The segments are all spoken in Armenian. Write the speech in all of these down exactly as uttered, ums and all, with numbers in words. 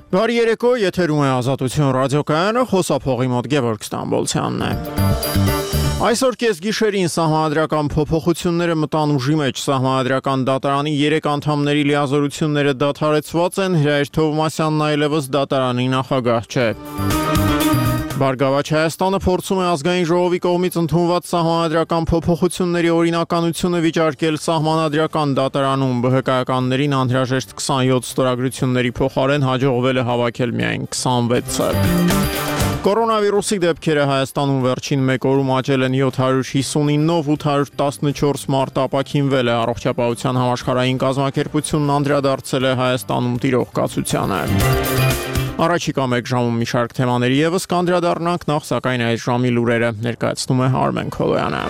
Բարի երեկո, եթերում է Ազատություն ռադիոկայանը, խոսափողի մոտ Գևորգ Ստամբոլցյանն է։ Այսօր կեսգիշերին սահմանադրական փոփոխությունները մտան ուժի մեջ, սահմանադրական դատարանի երեք անդամների լիազորությունները դադարեցված են, Հրայր Թովմասյանն այլևս դատարանի նախագահ չէ։ Բարգավաճ Հայաստանը փորձում է ազգային ժողովի կողմից ընդունված սահմանադրական փոփոխությունների օրինականությունը վիճարկել սահմանադրական դատարանում, ԲՀԿ-ականներին անհրաժեշտ քսանյոթ ստորագրությունների փոխարեն հաջողվել է հավաքել միայն քսանվեցը։ Կորոնավիրուսի դեպքերը Հայաստանում վերջին մեկ օրում աճել են յոթ հարյուր հիսունինով, ութ հարյուր տասնչորս մարդ ապաքինվել է, Առողջապահության համաշխարհային կազմակերպությունն անդրադարձել է Հայաստանում տիրող կացությանը։ Առաջիկա մեկ ժամում մի շարք թեմաների ևս կանդրադառնանք, նախ սակայն այս ժամի լուրերը ներկայացնում է Արմեն Քոլոյանը։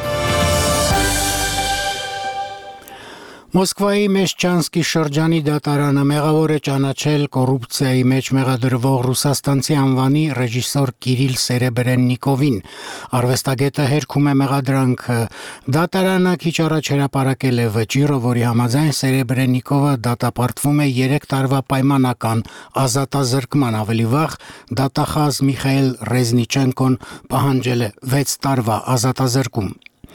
Մոսկվայի Մեշչանսկի շրջանի դատարանը մեղավոր է ճանաչել կոռուպցիայի մեջ մեղադրվող ռուսաստանցի անվանի ռեժիսոր Կիրիլ Սերեբրեննիկովին։ Արվեստագետը հերքում է մեղադրանքը։ Դատարանը քիչ առաջ հրապարակել է վճիռը, որի համաձայն Սերեբրեննիկովը դատապարտվում է երեք տարվա պայմանական ազատազրկման, ավելի վաղ դատախազ Միխայել Ռեզնիչենկոն պահանջել է վեց տարվա ազատազրկում։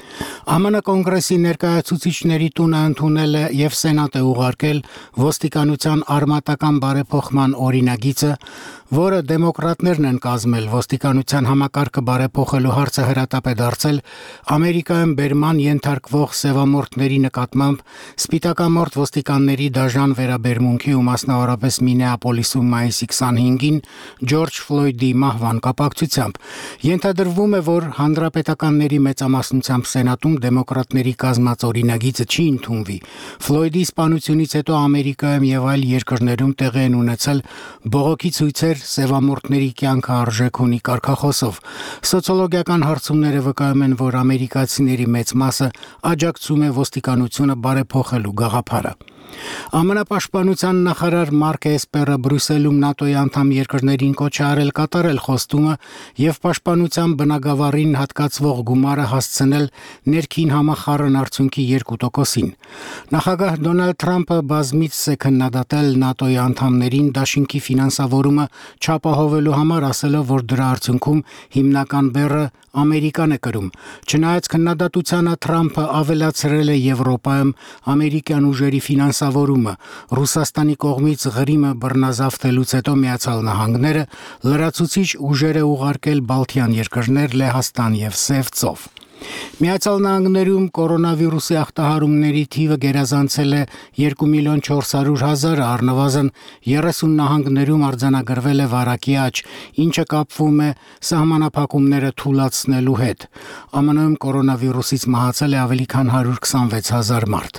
ԱՄՆ կոնգրեսի ներկայացուցիչների տունը ընդունել է եւ սենատ է ուղարկել ոստիկանության արմատական բարեփոխման օրինագիծը, որը դեմոկրատներն են կազմել։ Ոստիկանության համակարգը բարեփոխելու հարցը հրատապ է դարձել Ամերիկայում բերման ենթարկվող սևամորթների նկատմամբ սպիտակամորթ ոստիկանների դաժան վերաբերմունքի ու մասնավորապես Մինեապոլիսում մայիսի քսանհինգին Ջորջ Ֆլոյդի մահվան կապակցությամբ։ Ենթադրվում է, որ հանրապետականների մեծամասնությամբ սենատում դեմոկրատների կազմած օրինագիծը չի ընդունվի։ Ֆլոյդի սպանությունից հետո Ամերիկայում եւ այլ երկրներում տեղի են ունեցել բողոքի ցույցեր սևամորթների կյանքը արժեք ունի կարգախոսով։ Սոցիոլոգիական հարցումները վկայում են, որ ամերիկացիների մեծ մասը աջակցում է ոստիկանությունը բարեփոխելու գաղափարը։ ԱՄՆ պաշտպանության նախարար Մարկ Էսպերը Բրյուսելում ՆԱՏՕ-ի անդամ երկրներին կոչ է արել կատարել խոստումը եւ պաշտպանության բնագավառին հատկացվող գումարը հասցնել ներքին համախառն արդյունքի երկու տոկոսին։ Նախագահ Դոնալդ Թրամփը բազմիցս է քննադատել ՆԱՏՕ-ի անդամներին դաշինքի ֆինանսավորումը չապահովելու համար, ասելով, որ դրա արդյունքում հիմնական բեռը Ամերիկան է կրում։ Չնայած քննադատությանը Թրամփը ավելացրել է Եվրոպայում ամերիկյան ուժերի ֆինանսավորումը։ Ռուսաստանի կողմից Ղրիմը բռնազավթելուց հետո Միացյալ Նահանգները լրացուցիչ ուժեր է ուղարկել Բալթյան երկրներ, Լեհաստան եւ Սև ծով։ Միացյալ Նահանգներում կորոնավիրուսի ախտահարումների թիվը գերազանցել է երկու միլիոն չորս հարյուր հազար, առնվազն երեսուն նահանգներում արձանագրվել է վարակի աճ, ինչը կապվում է սահմանափակումները թուլացնելու հետ։ ԱՄՆ-ում կորոնավիրուսից մահացել է ավելի քան հարյուր քսանվեց հազար մարդ։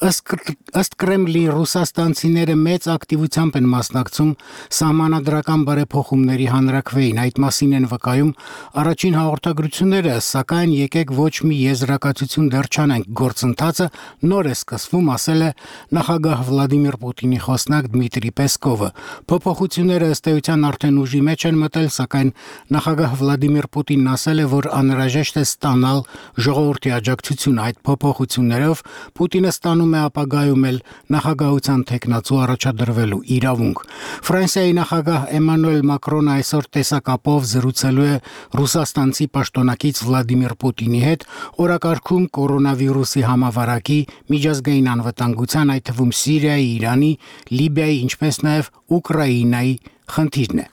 Ըստ Կրեմլի, ռուսաստանցիները մեծ ակտիվությամբ են մասնակցում սահմանադրական բարեփոխումների հանրաքվեին, այդ մասին են վկայում առաջին հաղորդագրությունները, սակայն եկեք ոչ մի եզրակացություն դեռ չանենք, գործընթացը նոր է սկսվում, ասել է նախագահ Վլադիմիր Պուտինի խոսնակ Դմիտրի Պեսկովը։ Փոփոխությունները ըստ էության արդեն ուժի մեջ են մտել, սակայն նախագահ Վլադիմիր Պուտինն ասել է, որ անհրաժեշտ է ստանալ ժողովրդի աջակցություն այդ փոփոխություններով, Պուտինը ստանում է ապագայում էլ նախագահության թեկնածու առաջադրվելու իրավունք։ Ֆրանսիայի նախագահ Էմանուել Մակրոնը այսօր տեսակապով զրուցելու է ռուսաստանցի պաշտոնակից Վլադիմիր Պուտինի հետ օրակարգում կորոնավիրուսի համավարակի, միջազգային անվտանգության, այդ թվում Սիրիայի, Իրանի, Լիբիայի, ինչպես նաև Ուկրաինայի խնդիրն է։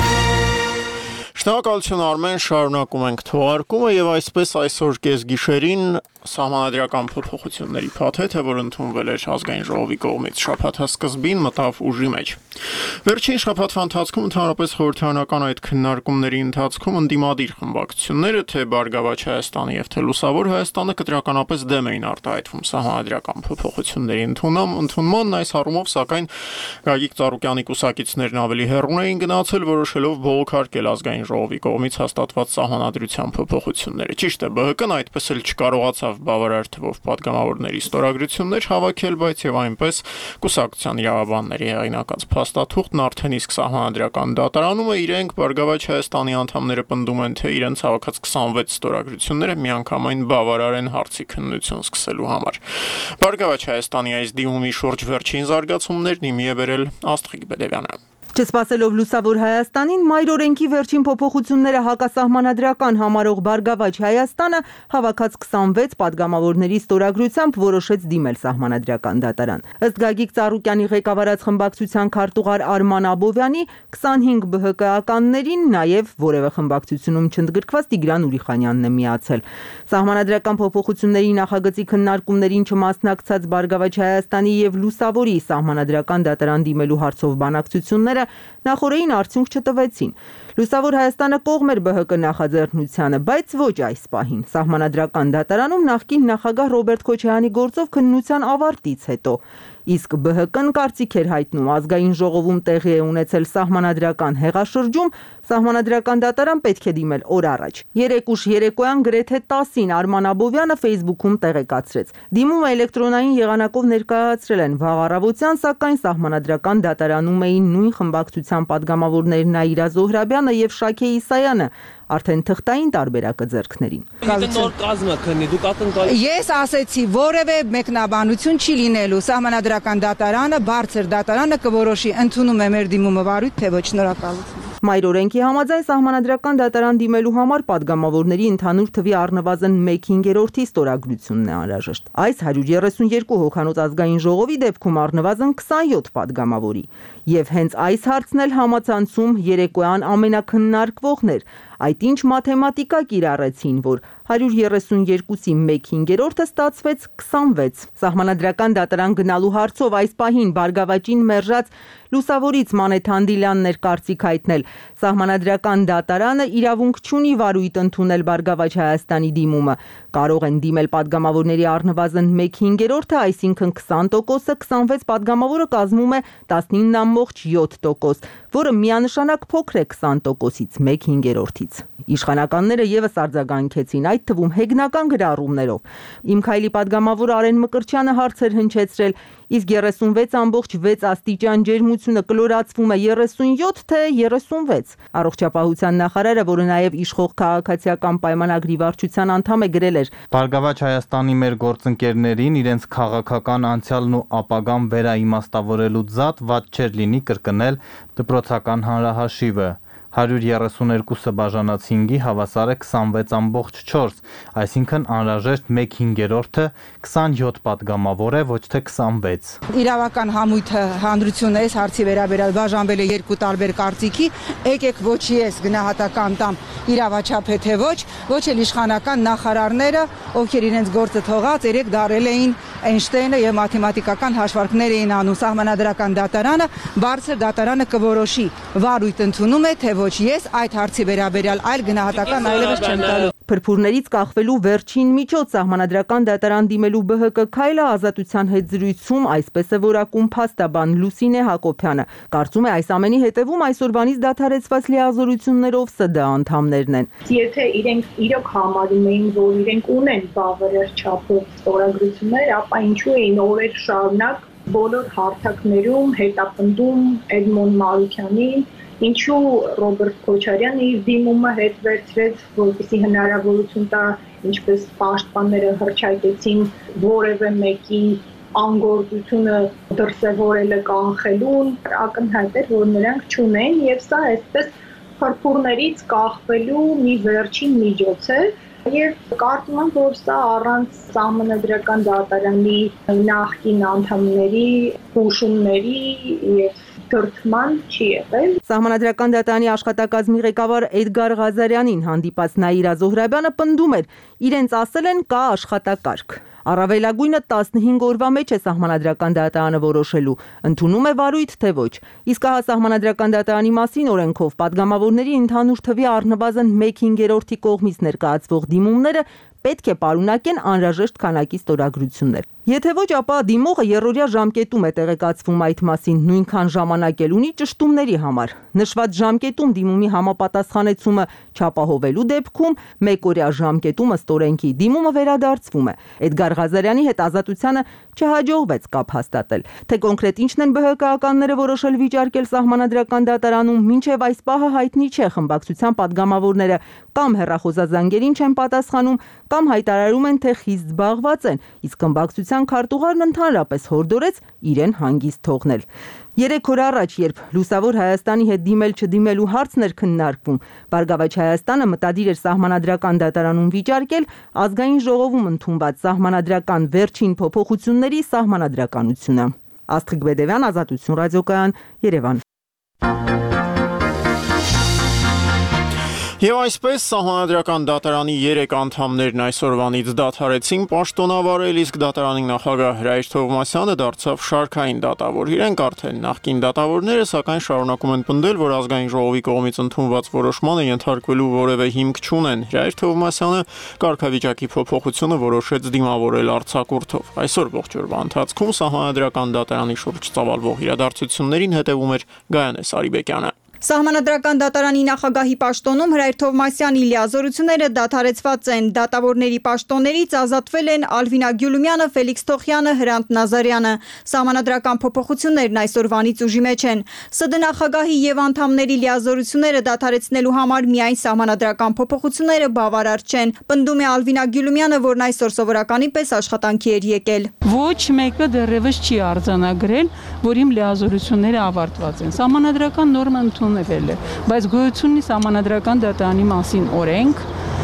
Շնորհակալություն Արմեն, շարունակում ենք թողարկումը եւ այսպես այսօր կեսգիշերին Սահմանադրական փոփոխությունների փաթեթը, որ ընդունվել էր ազգային ժողովի կողմից շաբաթա սկզբին, մտավ ուժի մեջ։ Վերջին շաբաթվա ընթացքում ընդհանրապես խորհրդարանական այդ քննարկումների ընթացքում ընդդիմադիր խմբակցությունները, թե Բարգավաճ Հայաստանը եւ թե Լուսավոր Հայաստանը կտրականապես դեմ էին արտահայտվում սահմանադրական փոփոխությունների ընդունման, այս առումով սակայն Գագիկ Ծառուկյանի կուսակիցներն ավելի հեռուն էին գնացել, որոշելով բողոքարկել ազգային ժողովի կողմից հաստատված սահմանադրության փոփոխությունները։ Ճիշտ է, Բ Հ Կն այդպես էլ չկարողացավ բավարար թվով պատգամավորների ստորագրություններ հավաքել, բայց եւ այնպես կուսակցության իրավաբանների հեղինակած փաստաթուղթն արդեն իսկ սահմանադրական դատարանում է, իրենք Բարգավաճ Հայաստանի անդամները պնդում են, թե իրենց հավաքած քսանվեց ստորագրությունները միանգամայն բավարար են հարցի քննություն սկսելու համար։ Բարգավաճ Հայաստանի այս դիմումի շուրջ վերջին զարգացումներն իմի է բերել Աստղիկ Բեդևյանը։ Չսպասելով Լուսավոր Հայաստանին, մայր օրենքի վերջին փոփոխությունները հակասահմանադրական համարող Բարգավաճ Հայաստանը հավաքած քսանվեց պատգամավորների ստորագրությամբ որոշեց դիմել սահմանադրական դատարան։ Ըստ Գագիկ Ծառուկյանի ղեկավարած խմբակցության քարտուղար Արման Աբովյանի, քսանհինգ Բ Հ Կ-ականներին նաև որևէ խմբակցությունում չընդգրկված Տիգրան Ուրիխանյանն է միացել։ Սահմանադրական փոփոխությունների նախագծի քննարկումներին չմասնակցած Բարգավաճ Հայաստանի եւ Լուսավորի սահմանադրական դատարան դիմելու հարցով բանակցությունները նախորդին արդյունք չտվեցին։ Լուսավոր Հայաստանը կողմ էր Բ Հ Կ նախաձեռնությանը, բայց ոչ այս պահին։ Սահմանադրական դատարանում նախկին նախագահ Ռոբերտ Քոչարյանի գործով քննության ավարտից հետո, իսկ Բ Հ Կն կարծիք էր հայտնում ազգային ժողովում տեղի է ունեցել սահմանադրական հեղաշրջում, սահմանադրական դատարան պետք է դիմել օր առաջ։ Երեկ ուշ երեկոյան գրեթե տասին Արման Աբովյանը Facebook-ում տեղեկացրեց։ Դիմումը էլեկտրոնային եղանակով ներկայացրել են վաղ առավոտյան, սակայն սահմանադրական դատարանում էին նույն խմբակցության падգամավորներ Նաիրա Զոհրաբյանը եւ Շաքե Իսայանը, արդեն թղթային տարբերակը ձեռքներին։ Ես ասեցի, որևէ մեկնաբանություն չի լինելու, սահմանադրական դատարանը, բարձր դատարանը կորոշի, ընդունում է մեր դիմումը վարույթ, թե ոչ, շնորհակալություն։ Մայր օրենքի համաձայն սահմանադրական դատարան դիմելու համար падգամավորների ընդհանուր թվի առնվազն մեկ հինգերորդի ստորագրությունն է անհրաժեշտ։ Այս հարյուր երեսունյերկու հոգանոց ազգային ժողովի դեպքում առնվազն քսանյոթ падգամավորի։ Եվ հենց այս հարցն էլ համացանցում երեկոյան ամենակննարկվողն էր։ Այդ ինչ մաթեմատիկա կիրառեցին, որ հարյուր երեսունյերկուսի մեկ հինգերորդը ստացվեց քսանվեց։ Սահմանադրական դատարան գնալու հարցով այս պահին Բարգավաճին մերժած Լուսավորից Մանեթ Հանդիլյանն էր կարծիք հայտնել։ Սահմանադրական դատարանը իրավունք չունի վարույթ ընդունել Բարգավաճ Հայաստանի դիմումը։ Կարող են դիմել падգամավորների առնվազն մեկ հինգերորդը, այսինքն քսան տոկոսը, քսանվեց падգամավորը կազմում է տասնինը կόμμα յոթ տոկոս, որը միանշանակ փոքր է քսան տոկոսից մեկ հինգերորդից։ Իշխանականները եւս արձագանքեցին, այդ թվում հեգնական գրառումներով։ Իմ քայլի падգամավոր Արեն Մկրտչյանը հարցեր հնչեցրել, իսկ երեսունվեց կόμма վեց աստիճան ջերմությունը կլորացվում է երեսունյոթ թե երեսունվեց։ Առողջապահության նախարարը, որը նաև իշխող քաղաքացիական պայմանագրի վարչության անդամ է, գրել էր. Բարգավաճ Հայաստանի մեր գործընկերներին իրենց քաղաքական անցյալն ու ապագան վերաիմաստավորելու զատ ված չէր լինի կրկնել դպրոցական հանրահաշիվը։ հարյուր երեսուներկուսը բաժանած հինգի հավասար է քսանվեց կόμμα չորս, այսինքն անհրաժեշտ մեկ հինգերորդը քսանյոթ падգամավոր է, ոչ թե քսանվեց։ Իրավական համույթը հանրությունը այս հարցի վերաբերյալ բաժանվել է երկու տարբեր կարծիքի, եկեք ոչ ես գնահատական տամ իրավաչափ է թե ոչ, ոչ էլ իշխանական նախարարները, ովքեր իրենց գործը թողած երեք դարել էին Էյնշտեյնը եւ մաթեմատիկական հաշվարկներ էին անում սահմանադրական դատարանը, բարձր դատարանը կորոշի վարույթ ընդունում է թե ոչ ես այդ հարցի վերաբերյալ այլ գնահատական այլևս չեմ տալու։ Փրփուրներից կախվելու վերջին միջոց սահմանադրական դատարան դիմելու Բ Հ Կ քայլը ազատության հետ զրույցում այսպես է որակում փաստաբան Լուսինե Հակոբյանը։ Կարծում է այս ամենի հետևում այսօրվանից դադարեցված լիազորություններով Ս Դ անդամներն են։ Եթե իրենք իրոք համարում էին, որ իրենք ունեն բավարար չափով ստորագրություններ, ապա ինչու էին օրեր շարունակ բոլոր հարթակներում հետապնդում Էդմոն Մարուքյանին, ինչու Ռոբերտ Քոչարյանը իր դիմումը հետ վերցրեց, որպեսզի հնարավորություն տա, ինչպես պաշտպանները հռչակեցին, որևէ մեկի անգործությունը դրսևորելը կանխելուն, ակնհայտ էր, որ նրանք չունեն, եւ սա այսպես փրփուրներից կախվելու մի վերջին միջոց է, եւ կարծում եմ, որ սա առանց սահմանադրական դատարանի նախկին անդամների հուշումների եւ դրդման չի եղել։ Սահմանադրական դատարանի աշխատակազմի ղեկավար Էդգար Ղազարյանին հանդիպած Նաիրա Զոհրաբյանը պնդում էր, իրենց ասել են կա աշխատակարգ։ Առավելագույնը տասնհինգ օրվա մեջ է Սահմանադրական դատարանը որոշելու, ընդունում է վարույթ թե ոչ։ Իսկ հա Սահմանադրական դատարանի մասին օրենքով падգամավորների ընդհանուր թվի առնվազն մեկ հինգերորդի կողմից ներկայացվող դիմումները պետք է պարունակեն անհրաժեշտ քանակի ստորագրություններ։ Եթե ոչ, ապա դիմողը երրորդյա ժամկետում է տեղեկացվում այդ մասին, նույնքան ժամանակ էլ ունի ճշտումների համար։ Նշված ժամկետում դիմումի համապատասխանեցումը չապահովելու դեպքում մեկօրյա ժամկետում ըստ օրենքի դիմումը վերադարձվում է։ Էդգար Ղազարյանի հետ Ազատությանը չհաջողվեց կապ հաստատել։ Թե կոնկրետ ինչն են ԲՀԿ-ականները որոշել վիճարկել Սահմանադրական դատարանում, մինչև այս պահը հայտնի չէ։ Խմբակցության падգամավորները կամ հեռախոսազանգերին չեն պատասխանում, կամ հայտարարում են, թե խիստ զբաղված են, իսկ խմբակցության քարտուղարն ընդհանրապես հորդորեց իրեն հանգիստ թողնել։ Երեք օր առաջ, երբ Լուսավոր Հայաստանի հետ դիմել-չդիմելու հարցն էր քննարկվում, Բարգավաճ Հայաստանը մտադիր էր Սահմանադրական դատարանում վիճարկել ազգային ժողովում ընդունված սահմանադրական վերջին փոփոխությունների սահմանադրականությունը։ Աստղիկ Բեդևյան, Ազատություն ռադիոկայան, Երևան։ Եվ այսպես Սահմանադրական դատարանի երեք անդամներն այսօրվանից դադարեցին պաշտոնավարել, իսկ դատարանի նախագահ Հրայր Թովմասյանը դարձավ շարքային դատավոր։ Իրենք արդեն նախկին դատավորները, սակայն շարունակում են պնդել, որ ազգային ժողովի կողմից ընդունված որոշմանը ենթարկվելու որևէ հիմք չունեն։ Հրայր Թովմասյանը կարգավիճակի փոփոխությունը որոշեց դիմավորել արձակուրդով։ Այսօր ողջ օրվա ընթացքում Սահմանադրական դատարանի շուրջ ծավալվող իրադարձություններին հետևում էր Գայանե Սարիբեկյանը։ Սահմանադրական դատարանի նախագահի պաշտոնում Հրայր Թովմասյանի լիազորությունները դադարեցված են։ Դատավորների պաշտոններից ազատվել են Ալվինա Գյուլումյանը, Ֆելիքս Թոխյանը, Հրանտ Նազարյանը։ Սահմանադրական փոփոխություններն այսօրվանից ուժի մեջ են։ ՍԴ նախագահի եւ անդամների լիազորությունները դադարեցնելու համար միայն սահմանադրական փոփոխությունները բավարար չեն։ Պնդում է Ալվինա Գյուլումյանը, որն այսօր սովորականի պես աշխատանքի էր եկել։ Ոչ մեկը դեռևս չի արձանագրել, որ իմ լիազորությունները ավարտված են։ Սահմանադրական նորմը ընդունվել է, բայց գոյություն ունի Սահմանադրական դատարանի մասին օրենք,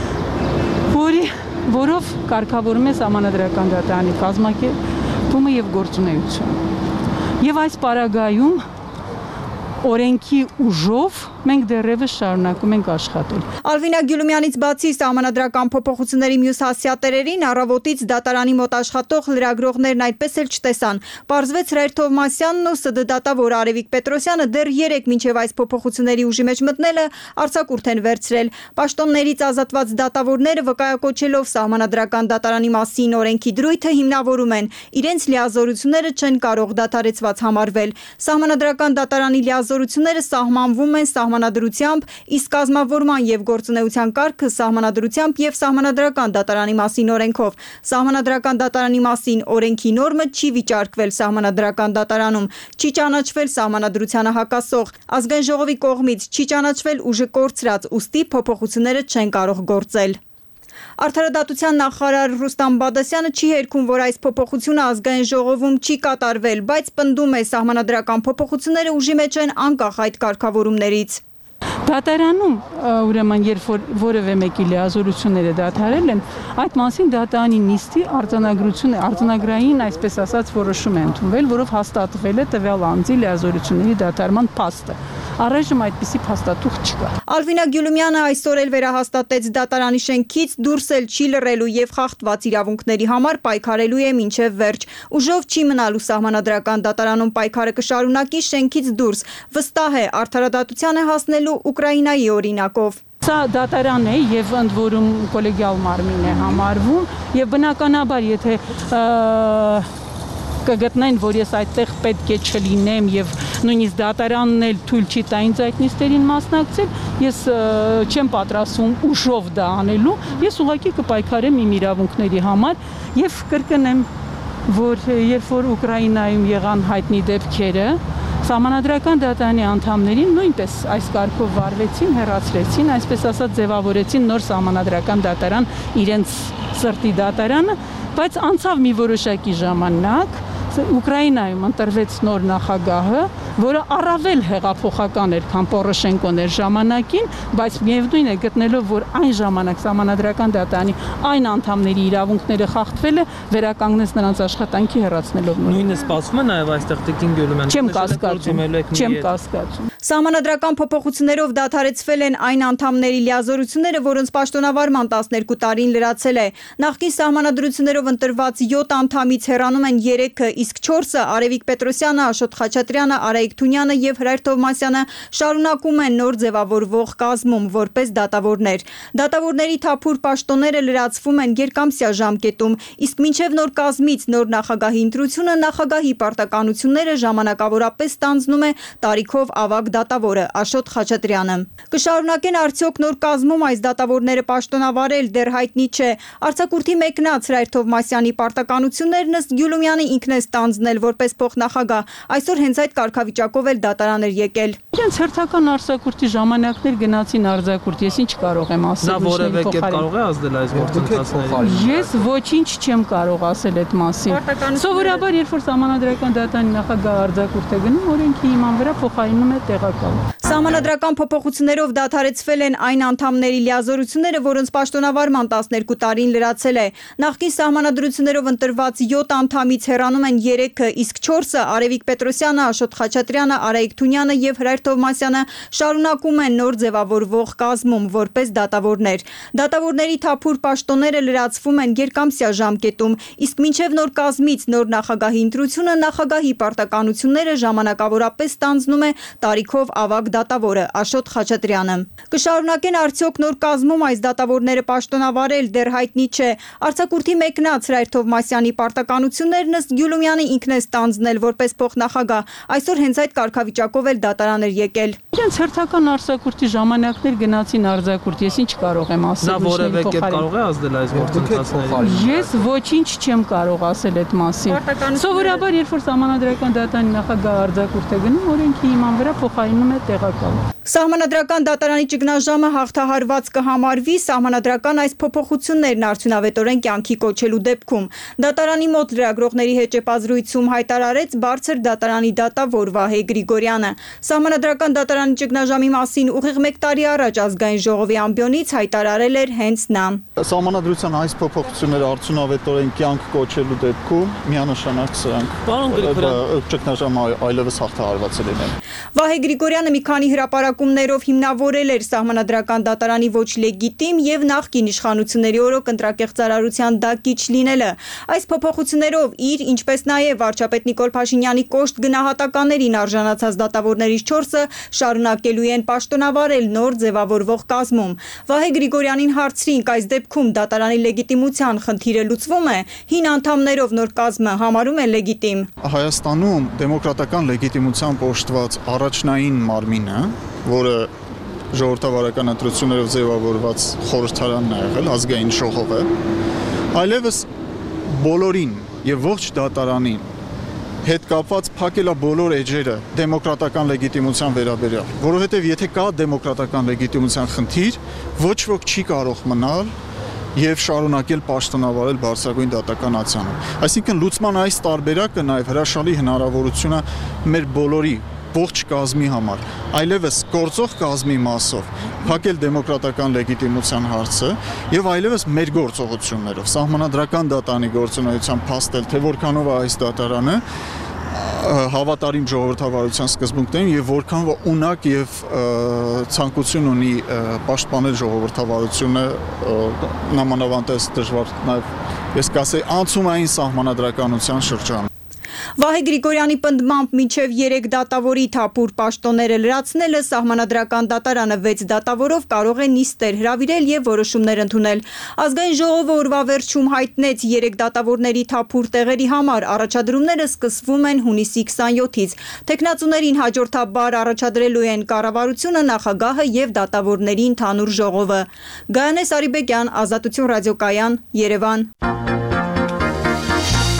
որի որով կարգավորում է Սահմանադրական դատարանի կազմակերպումը եւ գործունեությունը։ Եվ այս պարագայում օրենքի ուժով մենք դեռևս շարունակում ենք աշխատել։ Ալվինա Գյուլումյանից բացի սահմանադրական փոփոխությունների մյուս հասցեատերերին առավոտից դատարանի մոտ աշխատող լրագրողներն այդպես էլ չտեսան։ Պարզվեց Հրայր Թովմասյանն ու ՍԴ դատավոր Արևիկ Պետրոսյանը դեռ երեք մինչև այս փոփոխությունների ուժի մեջ մտնելը արձակուրդ են վերցրել։ Պաշտոններից ազատված դատավորները վկայակոչելով Սահմանադրական դատարանի մասին օրենքի դրույթը հիմնավորում են, իրենց լիազորությունները չեն կարող դադարեցված համարվել։ Սահմանադրական դատարանի լիազորությունները սահմանվում են սահմանադրությամբ, իսկ կազմավորման եւ գործունեության կարգը սահմանադրությամբ եւ Սահմանադրական դատարանի մասին օրենքով։ Սահմանադրական դատարանի մասին օրենքի նորմը չի վիճարկվել Սահմանադրական դատարանում, չի ճանաչվել սահմանադրությանը հակասող, ազգային ժողովի կողմից չի ճանաչվել ուժը կորցրած, ուստի փոփոխությունները չեն կարող գործել։ Արդարադատության նախարար Ռուստամ Բադասյանը չի հերքում, որ այս փոփոխությունը ազգային ժողովում չի կատարվել, բայց պնդում է սահմանադրական փոփոխությունները ուժի մեջ են անկախ այդ կարգավորումներից։ Դատարանում ուրեմն երբ որ որևէ մեկի լիազորությունները դադարել են, այդ մասին դատարանի նիստի արձանագրություն է, արձանագրային, այսպես ասած, որոշում է ընդունվել, որով հաստատվել է տվյալ անձի լիազորությունների դադարման փաստը։ Առայժմ այդպիսի փաստաթուղթ չկա։ Ալվինա Գյուլումյանը այսօր էլ վերահաստատեց դատարանի շենքից դուրս էլ չի լռելու եւ խախտված իրավունքների համար պայքարելու է մինչեւ վերջ։ Ուժով չի մնալու Սահմանադրական դատարանում պայքարը կշարունակի շենքից դուրս։ Վստահ է արդարադատության է հասնելու Ուկրաինայի օրինակով։ Սա դատարան է եւ ընդ որում կոլեգիալ մարմին է համարվում եւ բնականաբար եթե կգտնեն, որ ես այդտեղ պետք է չլինեմ եւ նույնիսկ դատարանն էլ թույլ չի տա ինձ այդ նիստերին մասնակցել, ես չեմ պատրաստվում ուժով դա անելու, ես ուղղակի կպայքարեմ իմ իրավունքների համար եւ կրկնեմ, որ երբ որ Ուկրաինայում եղան հայտնի դեպքերը, Սահմանադրական դատարանի անդամներին նույնպես այս կարգով վարվեցին, հեռացրեցին, այսպես ասած ձևավորեցին նոր Սահմանադրական դատարան, իրենց սրտի դատարանը, բայց անցավ մի որոշակի ժամանակ, Ուկրաինայում ընտրվեց նոր նախագահը, որը առավել հեղափոխական էր, քան Պորոշենկոն էր ժամանակին, բայց միևնույն է գտնելով, որ այն ժամանակ Սահմանադրական դատարանի այն անդամների իրավունքները խախտվել է, վերականգնեց նրանց աշխատանքի հեռացնելով նույն։ Նույնը սպասվում է նաև այստեղ Տիկին Գյուլումյան։ Չեմ կասկածում, չեմ կասկածում։ Սահմանադրական փոփոխություններով դադարեցվել են այն անդամների լիազորությունները, որոնց պաշտոնավարման տասներկու տարին լրացել է։ Նախկին սահմանադրություններով ընտրված յոթ անդամից հեռանում են երեքը, իսկ չորսը՝ Արևիկ Պետրոսյանը, Աշոտ Խաչատրյանը, Արայիկ Թունյանը եւ Հրայր Թովմասյանը, շարունակում են նոր ձևավորվող կազմում որպես դատավորներ։ Դատավորների թափուր պաշտոնները լրացվում են երկամսյա ժամկետում, իսկ մինչև նոր կազմից նոր նախագահի ընտրությունը նախագահի պարտականությունները ժամանակավորապես ստանձնում է տարիքով ավագ դատավորը Աշոտ Խաչատրյանը։ Կշարունակեն արդյոք նոր կազմում այս դատավորները պաշտոնավարել, դեռ հայտնի չէ։ Արձակուրդի մեկնած Հրայր Թովմասյանի պարտականություններն ըստ Գյուլումյանի ինքն է ստանձնել որպես փոխնախագահ։ Այսօր հենց այդ կարգավիճակով էլ դատարան էր եկել։ Իրենց հերթական արձակուրդի ժամանակներ գնացին արձակուրդ, ես ինչ կարող եմ ասել։ Նա որևէ կերպ կարող է ազդել այս գործընթացներին։ Ես ոչինչ չեմ կարող ասել այդ մասին։ Սովորաբար, երբ որ Սահմանադրական դատարանի նախագահ արձակուրդ է գնում, օրենքի հիման վրա փոխարինում է տեղակալ։ Սահմանադրական փոփոխություններով դադարեցվել են այն անդամների լիազորությունները, որոնց պաշտոնավարման տասներկու տարին լրացել է։ Նախկին սահմանադրություններով ընտրված յոթ անդամից հեռանում են երեքը, իսկ չորսը՝ Արևիկ Պետրոսյանը, Աշոտ Խաչատրյանը, Արայիկ Թունյանը եւ Հրայր Թովմասյանը, շարունակում են նոր ձևավորվող կազմում որպես դատավորներ։ Դատավորների թափուր պաշտոնները լրացվում են երկամսյա ժամկետում, իսկ մինչև նոր կազմից նոր նախագահի ընտրությունը նախագահի պարտականությունները ժամանակավորապես ստանձնում է տարիքով ավագ դատավորը Աշոտ Խաչատրյանը։ Կշարունակեն արդյոք նոր կազմում այս դատավորները պաշտոնավարել, դեռ հայտնի չէ։ Արձակուրդի մեկնած Հրայր Թովմասյանի պարտականություններն ըստ Գյուլումյանի ինքն է ստանձնել որպես փոխնախագահ։ Այսօր հենց այդ կարգավիճակով էլ դատարան էր եկել։ Իրենց հերթական արձակուրդի ժամանակներ գնացին արձակուրդ, ես ինչ կարող եմ ասել։ Նա որևէ կերպ կարող է ազդել այս գործընթացներին։ Ես ոչինչ չեմ կարող ասել այդ մասին։ Սովորաբար, երբ որ Սահմանադրական դատարանի նախագահ արձակուրդ է գնում, օրենքի հիման վրա փոխարինում է տեղակալ։ Սահմանադրական դատարանի ճգնաժամը հաղթահարված կհամարվի սահմանադրական այս փոփոխություններն արդյունավետորեն կյանքի կոչելու դեպքում։ Դատարանի մոտ լրագրողների հետ ճեպազրույցում հայտարարեց բարձր դատարանի դատավոր Վահե Գրիգորյանը։ Սահմանադրական դատարանի ճգնաժամի մասին ուղիղ մեկ տարի առաջ ազգային ժողովի ամբիոնից հայտարարել էր հենց նա։ Սահմանադրության այս փոփոխությունները արդյունավետորեն կյանք կոչելու դեպքում միանշանակ սրանք ճգնաժամը այլևս հաղթահարված է լինել։ Վահե Գրիգորյանը մի քանի հրապարակումներով հիմնավորել էր Սահմանադրական դատարանի ոչ լեգիտիմ եւ նախկին իշխանությունների օրոք ընտրակեղծարարության դակիչ լինելը։ Այս փոփոխություններով իր, ինչպես նաեւ վարչապետ Նիկոլ Փաշինյանի կոշտ գնահատականներին արժանացած դատավորներից չորսը շարունակելու են պաշտոնավարել նոր ձևավորվող կազմում։ Վահե Գրիգորյանին հարցրինք, այս դեպքում դատարանի լեգիտիմության խնդիրը լուծվում է, հին անդամներով նոր կազմը համարում է լեգիտիմ։ Հայաստանում դեմոկրատական լեգիտիմությամբ օժտված առաջնային մարմինը, որը ժողովրդավարական ընտրություններով ձևավորված խորհրդարանն է եղել, ազգային ժողովը, այլևս բոլորին եւ ողջ դատարանին հետ կապված փակելա բոլոր էջերը դեմոկրատական լեգիտիմության վերաբերյալ, որովհետեւ եթե կա դեմոկրատական լեգիտիմության խնդիր, ոչ ոք չի կարող մնալ եւ շարունակել պաշտոնավարել բարձրագույն դատական ացիանում։ Այսինքն լուծման այս տարբերակը նաեւ հրաշալի հնարավորություն է մեր բոլորի ողջ կազմի համար, այլևս գործող կազմի մասով փակել դեմոկրատական լեգիտիմության հարցը եւ այլևս մեր գործողություններով սահմանադրական դատարանի գործունեությամբ փաստել, թե որքանով է այս դատարանը հավատարիմ ժողովրդավարության սկզբունքներին եւ որքանով ունակ եւ ցանկություն ունի պաշտպանել ժողովրդավարությունը նամանավանդ դժվար նաեւ ես կասեի անցումային սահմանադրականության շրջանում։ Վահե Գրիգորյանի պնդմամբ մինչև երեք դատավորի թափուր պաշտոնները լրացնելը Սահմանադրական դատարանը վեց դատավորով կարող է նիստեր հրավիրել եւ որոշումներ ընդունել։ Ազգային ժողովը օրվա վերջում հայտնեց երեք դատավորների թափուր տեղերի համար առաջադրումները սկսվում են հունիսի քսանյոթից։ Տեխնացուներին հաջորդաբար առաջադրելու են կառավարությունը, նախագահը եւ դատավորների ընդհանուր ժողովը։ Գայանե Սարիբեկյան, Ազատություն ռադիոկայան, Երևան։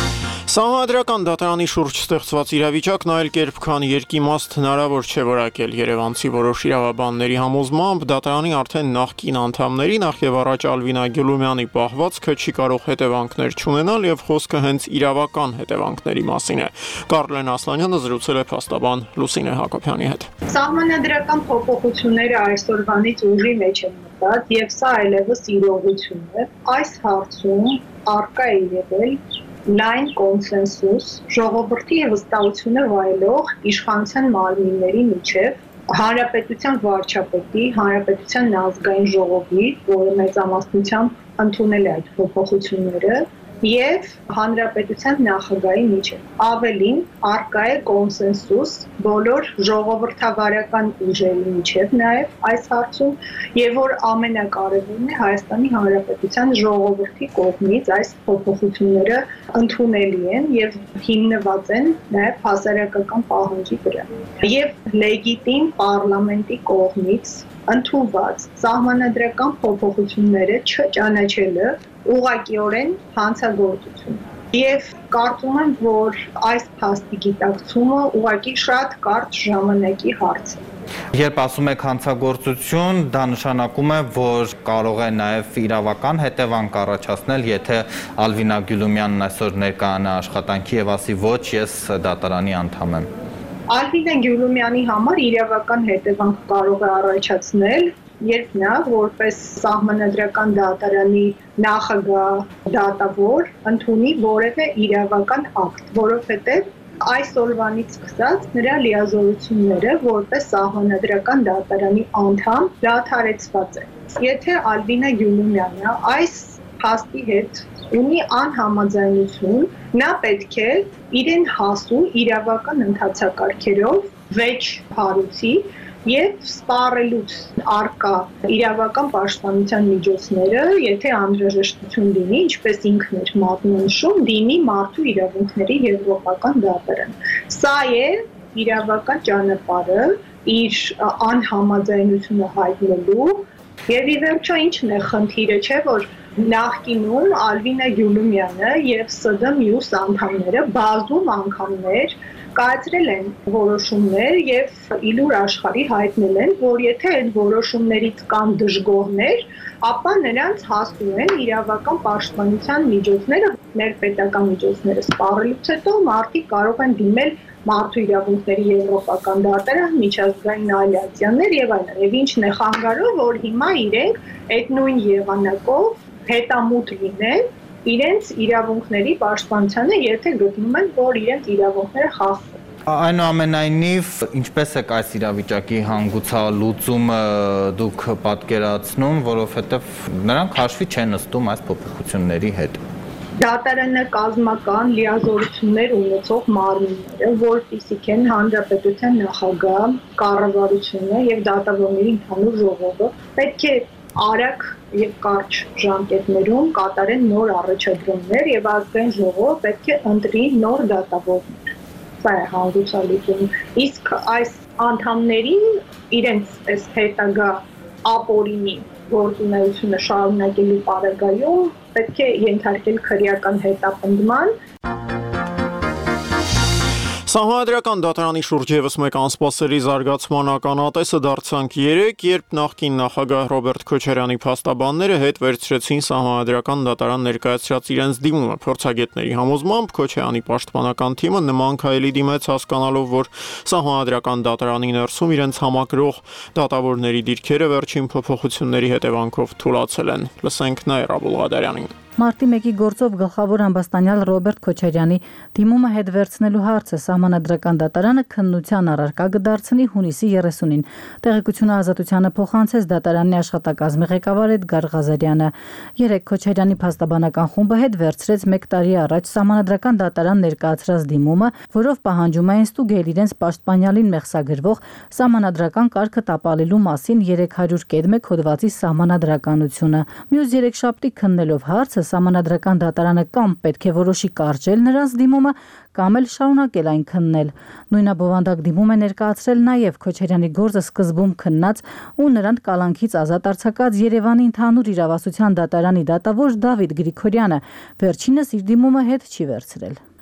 Սահմանադրական դատարանի շուրջ ստեղծված իրավիճակն այլ կերպ քան երկիմաստ հնարավոր չէ որակել երևանցի որոշ իրավաբանների համոզմամբ դատարանի արդեն նախկին անդամների նախ եւ առաջ Ալվինա Գյուլումյանի պահվածքը չի կարող հետևանքներ չունենալ եւ խոսքը հենց իրավական հետևանքների մասին է։ Կարլեն Ասլանյանը զրուցել է փաստաբան Լուսինե Հակոբյանի հետ։ Սահմանադրական փոփոխությունները այսօրվանից ուժի մեջ են մտած եւ սա այլևս իրողություն է։ Այս հարցում առկա է եղել լայն կոնսենսուս ժողովրդի վստահությունը վայելող իշխանության մարմինների միջև հանրապետության վարչապետի, հանրապետության ազգային ժողովի, որը մեծամասնությամբ ընդունել է այդ փոփոխությունները, եւ հանրապետության նախագահի միջև։ Ավելին, առկա է կոնսենսուս բոլոր ժողովրդավարական ուժերի միջև նաեւ այս հարցում, եւ որ ամենակարևորն է Հայաստանի Հանրապետության ժողովրդի կողմից այս փոփոխությունները ընդունելի են եւ հիմնված են նաեւ հասարակական պահանջի վրա։ Եվ լեգիտիմ պարլամենտի կողմից ընդունված սահմանադրական փոփոխությունները չճանաչելը ուղղակիորեն հանցագործություն։ Եվ կարծում եմ, որ այս փաստի գիտակցումը ուղղակի շատ կարճ ժամանակի հարց է։ Երբ ասում եք հանցագործություն, դա նշանակում է, որ կարող է նաև իրավական հետևանք առաջացնել, եթե Ալվինա Գյուլումյանն այսօր ներկայանա աշխատանքի եւ ասի ոչ, ես դատարանի անդամ եմ։ Ալվինա Գյուլումյանի համար իրավական հետևանք կարող է առաջացնել, երբ նա որպես սահմանադրական դատարանի նախագահ դատավոր ընդունի որևէ իրավական ակտ, որովհետև այսօրվանից սկսած նրա լիազորությունները որպես սահմանադրական դատարանի անդամ դադարեցված է։ Եթե Ալվինա Գյուլումյանը այս փաստի հետ ունի անհամաձայնություն, նա պետք է իրեն հասու իրավական ընթացակարգերով վեճ հարուցի եւ սպառելուց արկա իրավական պաշտպանության միջոցները, եթե անհրաժեշտություն լինի, ինչպես ինքն էր մատնանշում, դիմի մարդու իրավունքների եվրոպական դատարան։ Սա է իրավական ճանապարհը իր անհամաձայնությունը հայտնելու եւ ի վերջո ինչն է խնդիրը, չէ՞ որ նախկինում Ալվինա Գյուլումյանը եւ ՍԴ մյուս անդամները բազում անգամներ կայացրել են որոշումներ եւ իլուր աշխարհի հայտնել են, որ եթե այդ որոշումներից կան դժգոհներ, ապա նրանց հասու են իրավական պաշտպանության միջոցները, ներպետական միջոցները սպառելուց հետո մարդիկ կարող են դիմել մարդու իրավունքների եվրոպական դատարան, միջազգային ալիանսներ եւ այլն։ Եվ ինչն է խանգարում, որ հիմա իրենք այդ նույն եղանակով հետամուտ լինեն իրենց իրավունքների պաշտպանությանը, եթե գտնում են, որ իրենց իրավունքները խախտվում։ Այնուամենայնիվ, ինչպես եք այս իրավիճակի հանգուցալուծումը դուք պատկերացնում, որովհետև նրանք հաշվի չեն նստում այս փոփոխությունների հետ։ Դատարանը կազմական լիազորություններ ունեցող մարմինները, որպիսիք են հանրապետության նախագահ, կառավարությունը եւ դատավորների ընդհանուր ժողովը, պետք է արագ եւ կարճ ժամկետներում կատարեն նոր առաջադրումներ եւ ազգային ժողովը պետք է ընտրի նոր դատավորներ։ Սա է հանգուցալուծումը։ Իսկ այս անդամներին իրենց այս հետագա ապօրինի գործունեությունը շարունակելու պարագայում պետք է ենթարկել քրեական հետապնդման։ Սահմանադրական դատարանի շուրջ եւս մեկ անսպասելի զարգացման ականատեսը դարձանք երեկ, երբ նախկին նախագահ Ռոբերտ Քոչարյանի փաստաբանները հետ վերցրեցին Սահմանադրական դատարան ներկայացրած իրենց դիմումը։ Փորձագետների համոզմամբ Քոչարյանի պաշտպանական թիմը նման քայլի դիմեց հասկանալով, որ Սահմանադրական դատարանի ներսում իրենց համակրող դատավորների դիրքերը վերջին փոփոխությունների հետևանքով թուլացել են։ Լսենք Նաիրա Բուլղադարյանին։ Մարտի մեկի գործով գլխավոր ամբաստանյալ Ռոբերտ Քոչարյանի դիմումը հետ վերցնելու հարցը Սահմանադրական դատարանը քննության առարկա կդարձնի հունիսի երեսունին։ Տեղեկությունը Ազատությանը փոխանցեց դատարանի աշխատակազմի ղեկավար Էդգար Ղազարյանը։ Երեկ Քոչարյանի փաստաբանական խումբը հետ վերցրեց մեկ տարի առաջ Սահմանադրական դատարան ներկայացրած դիմումը, որով պահանջում էին ստուգել իրենց պաշտպանյալին մեղսագրվող սահմանադրական կարգը տապալելու մասին երեք հարյուր կետ մեկ հոդվածի սահմանադրականությունը։ Մյուս երեքշաբթի քննելով հարցը Սահմանադրական դատարանը կամ պետք է որոշի կարճել նրանց դիմումը, կամ էլ շարունակել այն քննել։ Նույնաբովանդակ դիմում է ներկայացրել նաև Քոչարյանի գործը սկզբում քննած ու նրան կալանքից ազատ արձակած Երևանի ընդհանուր իրավասության դատարանի դատավոր Դավիթ Գրիգորյանը, վերջինս իր դիմումը հետ չի վերցրել։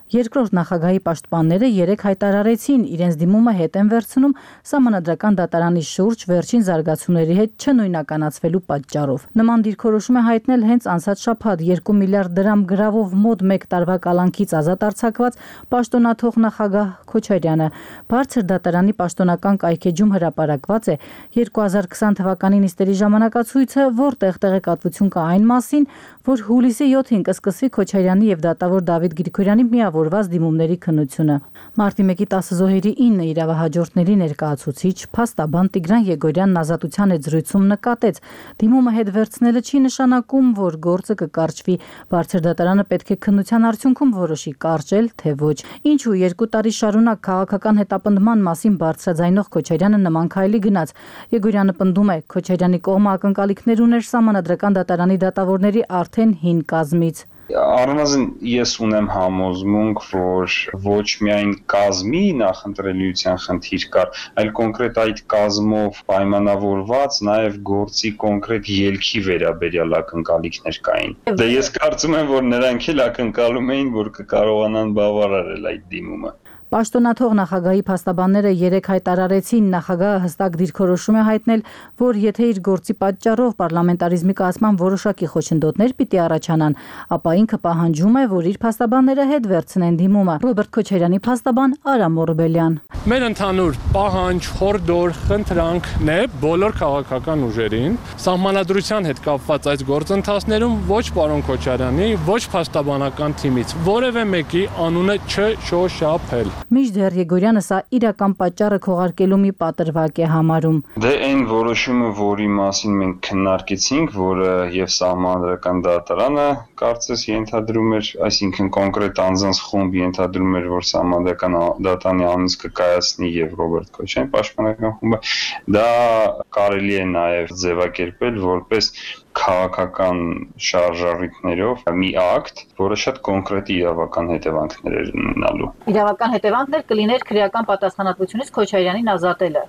Երկրորդ նախագահի պաշտպանները երեկ հայտարարեցին իրենց դիմումը հետ են վերցնում Սահմանադրական դատարանի շուրջ վերջին զարգացումների հետ չնույնականացվելու պատճառով։ Նման դիրքորոշում է հայտնել հենց անցած շաբաթ երկու միլիարդ դրամ գրավով մոտ մեկ տարվա կալանքից ազատ արձակված պաշտոնաթող նախագահ Քոչարյանը։ Բարձր դատարանի պաշտոնական կայքեջում հրապարակված է երկու հազար քսան թվականի նիստերի ժամանակացույցը, որտեղ տեղեկատվություն կա այն մասին, որ հուլիսի յոթին կսկսվի Քոչարյանի եւ դատավոր Դավիթ Գրիգորյանի միավորված դիմումների քննությունը։ Մարտի մեկի տասը զոհերի ինը իրավահաջորդների ներկայացուցիչ փաստաբան Տիգրան Եգորյանն Ազատության հետ զրույցում նկատեց. դիմումը հետ վերցնելը չի նշանակում, որ գործը կկարճվի։ Բարձր դատարանը պետք է քննության արդյունքում որոշի կարճել, թե ոչ։ Ինչու երկու տարի շարունակ քաղաքական հետապնդման մասին բարձրաձայնող Քոչարյանը նման քայլի գնաց։ Եգորյանը պնդում է, Քոչարյանի կողմը ակնկալիքներ ուներ Սահմանադրական դատարանի դատավորների արդեն հին կազմից։ Առնվազն ես ունեմ համոզմունք, որ ոչ միայն կազմի նախընտրելիության խնդիր կար, այլ կոնկրետ այդ կազմով պայմանավորված նաև գործի կոնկրետ ելքի վերաբերյալ ակնկալիքներ կային։ Դե ես կարծում եմ, որ նրանք էլ ակնկալում էին, որ կկարողանան բավարարել այդ դիմումը։ Պաշտոնաթող նախագահի փաստաբանները երեկ հայտարարեցին, նախագահը հստակ դիրքորոշում է հայտնել, որ եթե իր գործի պատճառով պարլամենտարիզմի կայացման որոշակի խոչընդոտներ պիտի առաջանան, ապա ինքը պահանջում է, որ իր փաստաբանները հետ վերցնեն դիմումը։ Ռոբերտ Քոչարյանի փաստաբան Արամ Օրբելյան։ Մեր ընդհանուր պահանջ, խորհուրդ, խնդրանքն է բոլոր քաղաքական ուժերին Սահմանադրության հետ կապված այս գործընթացներում ոչ պարոն Քոչարյանի, ոչ փաստաբանական թիմից որևէ մեկի անունը չշոշափել։ Մինչդեռ Եգորյանը սա իրական պատճառը քողարկելու մի պատրվակ է համարում։ Դե այն որոշումը, որի մասին մենք քննարկեցինք, որը եւ Սահմանադրական դատարանը կարծես ենթադրում էր, այսինքն կոնկրետ անձանց խումբ ենթադրում էր, որ Սահմանադրական դատարանի անունից կկայացնի եւ Ռոբերտ Քոչարյանի պաշտպանական խումբը, դա կարելի է նաեւ ձևակերպել որպես քաղաքական շարժառիթներով մի ակտ, որը շատ կոնկրետ իրավական հետևանքներ էր ունենալու։ Իրավական հետևանքներ կլիներ քրեական պատասխանատվությունից Քոչարյանին ազատելը։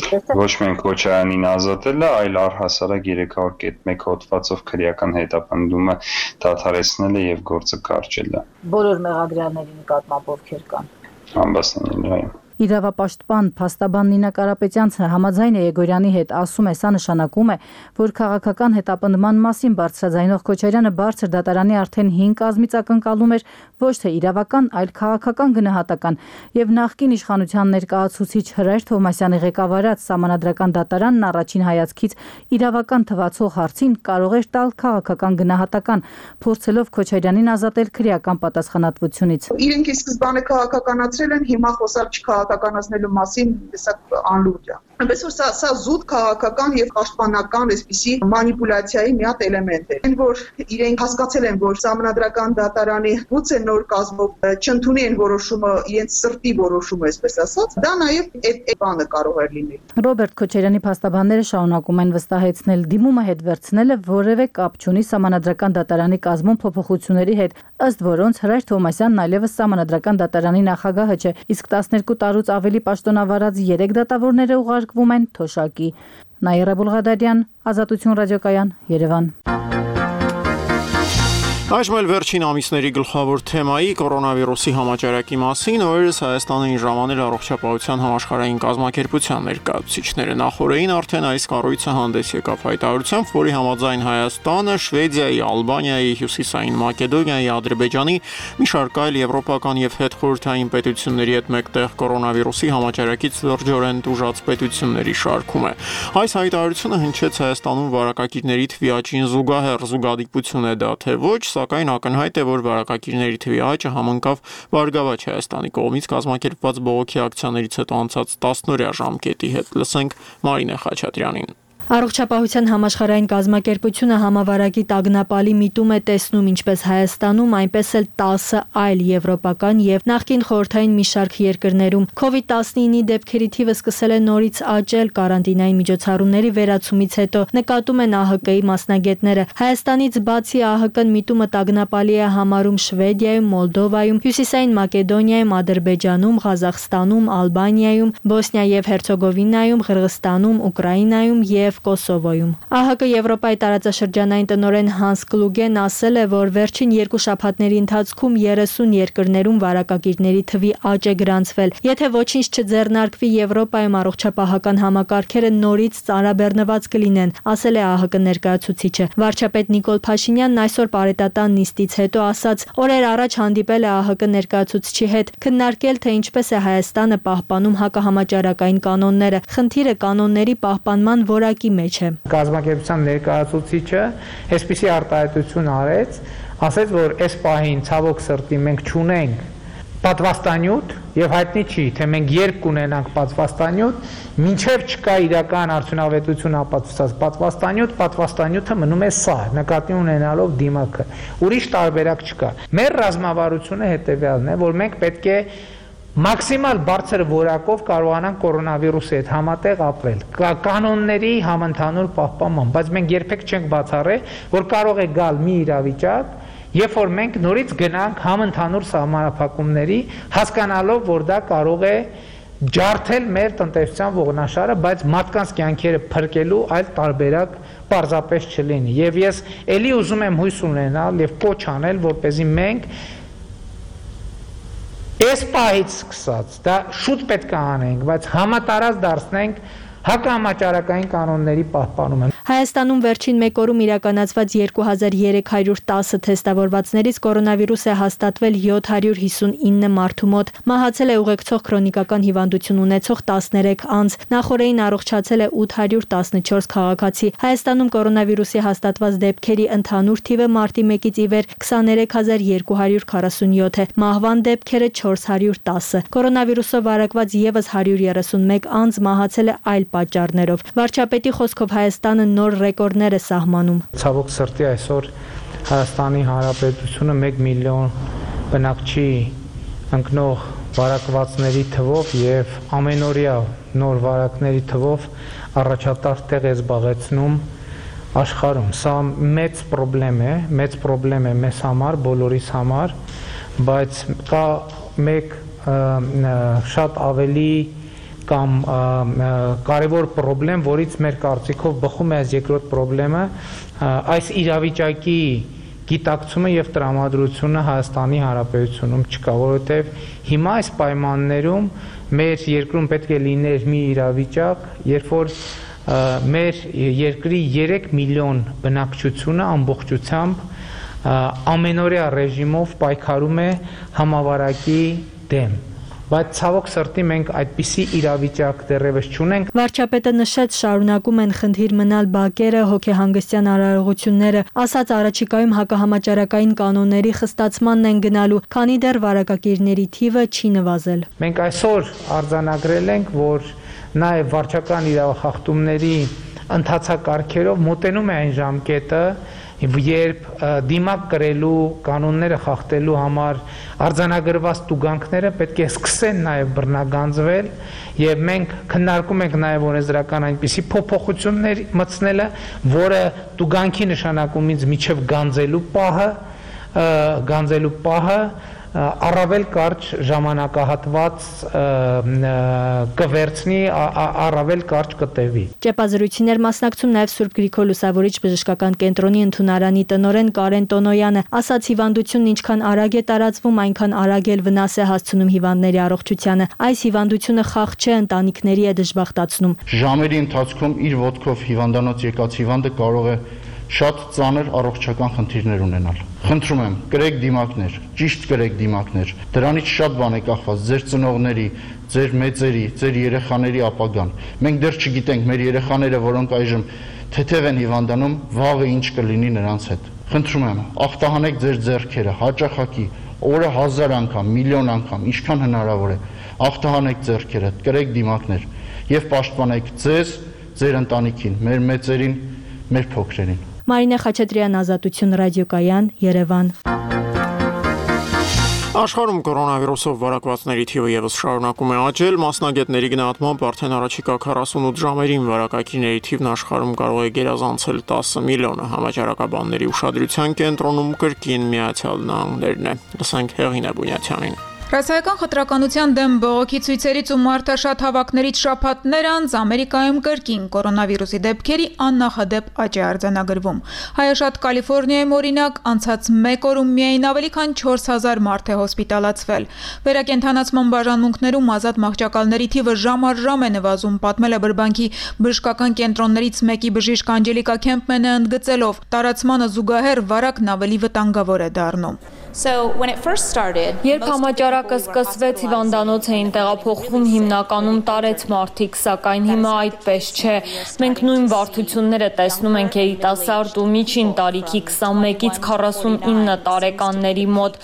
Ոչ միայն Քոչարյանին ազատելը, այլ առհասարակ երեք հարյուր կետ մեկ հոդվածով քրեական հետապնդումը դադարեցնելը եւ գործը կարճելը։ Բոլոր մեղադրյալների նկատմամբ ովքեր կան։ Ամբաստանյալը։ Իրավապաշտպան փաստաբան Նինա Կարապետյանցը համաձայն է Եգորյանի հետ, ասում է, սա նշանակում է, որ քաղաքական հետապնդման մասին բարձրաձայնող Քոչարյանը բարձր դատարանի արդեն հին կազմից ակնկալում էր ոչ թե իրավական, այլ քաղաքական գնահատական, եւ նախկին իշխանության ներկայացուցիչ Հրայր Թովմասյանի ղեկավարած Սահմանադրական դատարանն առաջին հայացքից իրավական թվացող հարցին կարող էր տալ քաղաքական գնահատական, փորձելով Քոչարյանին ազատել քրեական պատասխանատվությունից։ Իրենք ի սկզբանե քաղաքականացրել են, հիմա խոսալ չքաղաքականացնելու մասին հեսա անլուրջ է։ Այնպես որ սա սա զուտ քաղաքական եւ պաշտպանական այսպիսի մանիպուլյացիայի մի հատ էլեմենտ է։ Այն որ իրենք հասկացել են, որ Սահմանադրական դատարանի գուցե նոր կազմով չընդունի են որոշումը, իրենց սրտի որոշումը, այսպես ասած, դա նաեւ այդ բանը կարող է լինել։ Ռոբերտ Քոչարյանի փաստաբանները շարունակում են վստահեցնել, դիմումը հետ վերցնելը որևէ կապ չունի Սահմանադրական դատարանի կազմում փոփոխությունների հետ, ըստ որոնց Հրայր Թովմասյանն այլևս Սահմանադրական դատարանի նախագահը չէ, իսկ տասներկու տարուց ավելի պաշտոնավարած երեք դատավորները ուղարկվում են թոշակի։ Նաիրա Բուլղադարյան, Ազատություն ռադիոկայան, Երևան։ Այժմ էլ վերջին ամիսների գլխավոր թեմայի կորոնավիրուսի համաճարակի մասին օրերս Հայաստանին ժամանել առողջապահության համաշխարհային կազմակերպության ներկայացուցիչները նախորդին արդեն այս կառույցը հանդես եկավ հայտարարությամբ, որի համաձայն Հայաստանը, Շվեդիայի, Ալբանիայի, Հյուսիսային Մակեդոնիայի, Ադրբեջանի, մի շարք այլ եվրոպական եւ հետխորհրդային պետությունների հետ մեկտեղ կորոնավիրուսի համաճարակից լրջորեն տուժած պետությունների շարքում է։ Այս հայտարարությունը հնչեց Հայաստանում վարակակիրների թվի աճին զուգահեռ զուգադիպություն է դա թե ոչ, սակայն ակնհայտ է, որ վարակակիրների թվի աճը համընկավ Բարգավաճ Հայաստանի կողմից կազմակերպված բողոքի ակցիաներից հետո անցած տասնօրյա ժամկետի հետ։ Լսենք Մարինե Խաչատրյանին։ Առողջապահության համաշխարհային կազմակերպությունը համավարակի տագնապալի միտում է տեսնում ինչպես Հայաստանում, այնպես էլ տասը այլ եվրոպական եւ նախկին խորհրդային մի շարք երկրներում։ քովիդ տասնինը դեպքերի թիվը սկսել է նորից աճել կարանտինային միջոցառումների վերացումից հետո, նկատում են ԱՀԿ-ի մասնագետները։ Հայաստանից բացի ԱՀԿ-ն միտումը տագնապալի է համարում Շվեդիայում, Մոլդովայում, Հյուսիսային Մակեդոնիայում, Ադրբեջանում, Ղազախստանում, Ալբանիայում, Բոսնիա եւ Հերցեգովինայում, Ղրղստանում, Ուկրաինայում եւ եւ Կոսովոյում։ ԱՀԿ Եվրոպայի տարածաշրջանային տնօրեն Հանս Կլուգեն ասել է, որ վերջին երկու շաբաթների ընթացքում երեսուն երկրներում վարակագիրների թվի աճ է գրանցվել։ Եթե ոչինչ չձեռնարկվի, Եվրոպայում առողջապահական համակարգերը նորից ծանրաբեռնված կլինեն, ասել է ԱՀԿ ներկայացուցիչը։ Վարչապետ Նիկոլ Փաշինյանն այսօր պարետատան նիստից հետո ասաց, օրեր առաջ հանդիպել է ԱՀԿ ներկայացուցչի հետ, քննարկել, թե ինչպես է Հայաստանը պահպանում հակահամաճարակային կանոնները։ Խնդիրը կանոնների պահպանման որակի մեջ է։ Կազմակերպության ներկայացուցիչը այսպիսի արտահայտություն արեց, ասեց, որ այս պահին ցավոք սրտի մենք չունենք պատվաստանյութ եւ հայտնի չի, թե մենք երբ կունենանք պատվաստանյութ, մինչեւ չկա իրական արդյունավետություն ապացուցած պատվաստանյութ, պատվաստանյութը մնում է սա, նկատի ունենալով դիմակը։ Ուրիշ տարբերակ չկա։ Մեր ռազմավարությունը հետեւյալն է, որ մենք պետք է մաքսիմալ բարձր որակով կարողանանք կորոնավիրուսի հետ համատեղ ապրել, կանոնների համընդհանուր պահպանման, բայց մենք երբեք չենք բացառել, որ կարող է գալ մի իրավիճակ, երբ որ մենք նորից գնանք համընդհանուր սահմանափակումների, հասկանալով, որ դա կարող է ջարդել մեր տնտեսության ողնաշարը, բայց մարդկանց կյանքերը փրկելու այլ տարբերակ պարզապես չլինի։ Եվ ես ելի ուզում եմ հույս ունենալ եւ կոչ անել, որպեսզի մենք Այս պահից սկսած, դա շուտ պետք է անենք, բայց համատարած դարձնենք հակահամաճարակային կանոնների պահպանումը։ Հայաստանում վերջին մեկ օրում իրականացված երկու հազար երեք հարյուր տասը թեստավորվածներից կորոնավիրուս է հաստատվել յոթ հարյուր հիսունինը մարդու մոտ, մահացել է ուղեկցող քրոնիկական հիվանդություն ունեցող տասներեք անձ, նախորդին առողջացել է ութ հարյուր տասնչորս քաղաքացի։ Հայաստանում կորոնավիրուսի հաստատված դեպքերի ընդհանուր թիվը մարտի մեկից ի վեր քսաներեք հազար երկու հարյուր քառասունյոթ է, մահվան դեպքերը չորս հարյուր տասը։ Կորոնավիրուսով վարակված եւս հարյուր երեսունմեկ անձ մահացել է այլ պատճառներով։ Վարչապետի խոսքով Հայաստանը նոր ռեկորդներ է սահմանում։ Ցավոք սրտի այսօր Հայաստանի Հանրապետությունը մեկ միլիոն բնակչի ընկնող վարակվածների թվով եւ ամենօրյա նոր վարակների թվով առաջատար տեղ է զբաղեցնում աշխարհում։ Սա մեծ խնդրեմ է, մեծ խնդրեմ է մեզ համար, բոլորիս համար, բայց կա մեկ շատ ավելի կամ կարևոր խնդրեմ, որից մեր կարծիքով բխում է այս երկրորդ խնդրեմը, այս իրավիճակի գիտակցումը եւ տրամադրությունը Հայաստանի Հանրապետությունում չկա, որովհետեւ հիմա այս պայմաններում մեր երկրում պետք է լիներ մի իրավիճակ, երբ որ մեր երկրի երեք միլիոն բնակչությունը ամբողջությամբ ամենօրյա ռեժիմով պայքարում է համավարակի դեմ։ Բայց ցավոք սրտի մենք այդպիսի իրավիճակ դեռևս չունենք։ Վարչապետը նշեց, շարունակում են խնդիր մնալ բակերը, հոգեհանգստյան արարողությունները, ասաց առաջիկայում հակահամաճարակային կանոնների խստացմանն են գնալու, քանի դեռ վարակագիրների թիվը չի նվազել։ Մենք այսօր արձանագրել ենք, որ նաև վարչական իրավախախտումների ընթացակարգերով մոտենում է այն ժամկետը, երբ դիմակ կրելու կանոնները խախտելու համար արձանագրված տուգանքները պետք է սկսեն նաև բռնագանձվել եւ մենք քննարկում ենք նաև օրենսդրական այնպիսի փոփոխություններ մտցնելը, որը տուգանքի նշանակումից միջև գանձելու պահը գանձելու պահը առավել կարճ ժամանակահատված կվերցնի, առավել կարճ կտևի։ Ճեպազրույցներ մասնակցում նաև Սուրբ Գրիգոր Լուսավորիչ բժշկական կենտրոնի ընդունարանի տնօրեն Կարեն Տոնոյանը, ասաց հիվանդությունն ինչքան արագ է տարածվում, այնքան արագ էլ վնաս է հասցնում հիվանդների առողջությանը։ Այս հիվանդությունը խաղ չէ, ընտանիքների է դժբախտացնում։ Ժամերի ընթացքում իր ոտքով հիվանդանոց եկած հիվանդը կարող է շատ ծանր առողջական խնդիրներ ունենալ։ Խնդրում եմ, կրեք դիմակներ, ճիշտ կրեք դիմակներ։ Դրանից շատ բան է կախված ձեր ծնողների, ձեր մեծերի, ձեր երեխաների ապագան։ Մենք դեռ չգիտենք մեր երեխաները, որոնք այժմ թեթև են հիվանդանում, վաղը ինչ կլինի նրանց հետ։ Խնդրում եմ, ախտահանեք ձեր ձեռքերը, հաճախակի, օրը հազար անգամ, միլիոն անգամ, ինչքան հնարավոր է։ Ախտահանեք ձեռքերը, կրեք դիմակներ եւ պաշտպանեք ձեզ, ձեր ընտանիքին, մեր մեծերին, մեր փոքրերին։ Մարինե Խաչատրյան, Ազատություն ռադիոկայան, Երևան։ Աշխարհում կորոնավիրուսով վարակվածների թիվը եւս շարունակում է աճել, մասնագետների գնահատմամբ արդեն առաջիկա քառասունութ ժամերին վարակագիրների թիվն աշխարհում կարող է գերազանցել տասը միլիոնը։ Համաճարակաբանների ուշադրության կենտրոնում կրկին Միացյալ Նահանգներն է։ Լսենք Հեղինե Բունյաթյանին։ Ռասայական խտրականության դեմ բողոքի ցույցերից ու մարդաշատ հավաքներից շաբաթներ անց Ամերիկայում կրկին կորոնավիրուսի դեպքերի աննախադեպ աճ է արձանագրվում։ Հայաշատ Կալիֆոռնիայում օրինակ անցած մեկ օրում միայն ավելի քան չորս հազար մարդ է հոսպիտալացվել։ Վերակենդանացման բաժանմունքներում ազատ մահճակալների թիվը ժամ առ ժամ է նվազում, պատմել է Բրբանքի բժշկական կենտրոններից մեկի բժիշկ Անջելիկա Քեմփմենը ընդգծելով. տարածմանը զուգահեռ վարակն ավելի վտանգավոր է դառնում։ Երբ համաճարակը սկսվեց, հիվանդանոց էին տեղափոխվում հիմնականում տարեց մարդիկ, սակայն հիմա այդպես չէ։ Մենք նույն բարդությունները տեսնում ենք երիտասարդ ու միջին տարիքի քսանմեկից քառասունինը տարեկանների մոտ։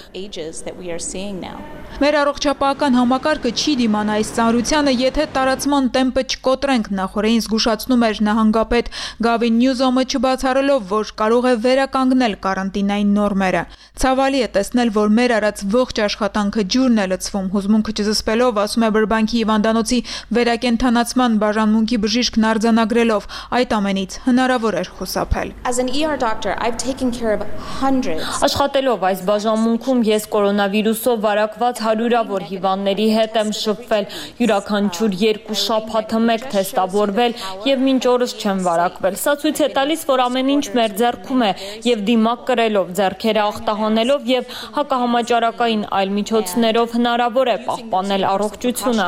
Մեր առողջապահական համակարգը չի դիմանա այս ծանրությանը, եթե տարածման տեմպը չկոտրենք, նախորդին զգուշացնում էր նահանգապետ Գավին Նյուզոմը, չբացառելով, որ կարող է վերականգնել կարանտինային նորմերը։ Ցավալի է տեսնել, որ մեր արած ողջ աշխատանքը ջուրն է լցվում, հուզմունքը չզսպելով, ասում է Բրբանքի հիվանդանոցի վերակենդանացման բաժանմունքի բժիշկն արձանագրելով, այդ ամենից հնարավոր էր խուսափել։ Աշխատելով այս բաժանմունքում ես կորոնավիրուսով վարակված հարյուրավոր հիվանդների հետ եմ շփվել, յուրաքանչյուր երկու շաբաթը մեկ թեստավորվել եւ մինչ օրս չեմ վարակվել։ Սա ցույց է տալիս, որ ամեն ինչ մեր ձեռքում է եւ դիմակ կրելով, ձեռքերը ախտահանելով եւ հակահամաճարակային այլ միջոցներով հնարավոր է պահպանել առողջությունը։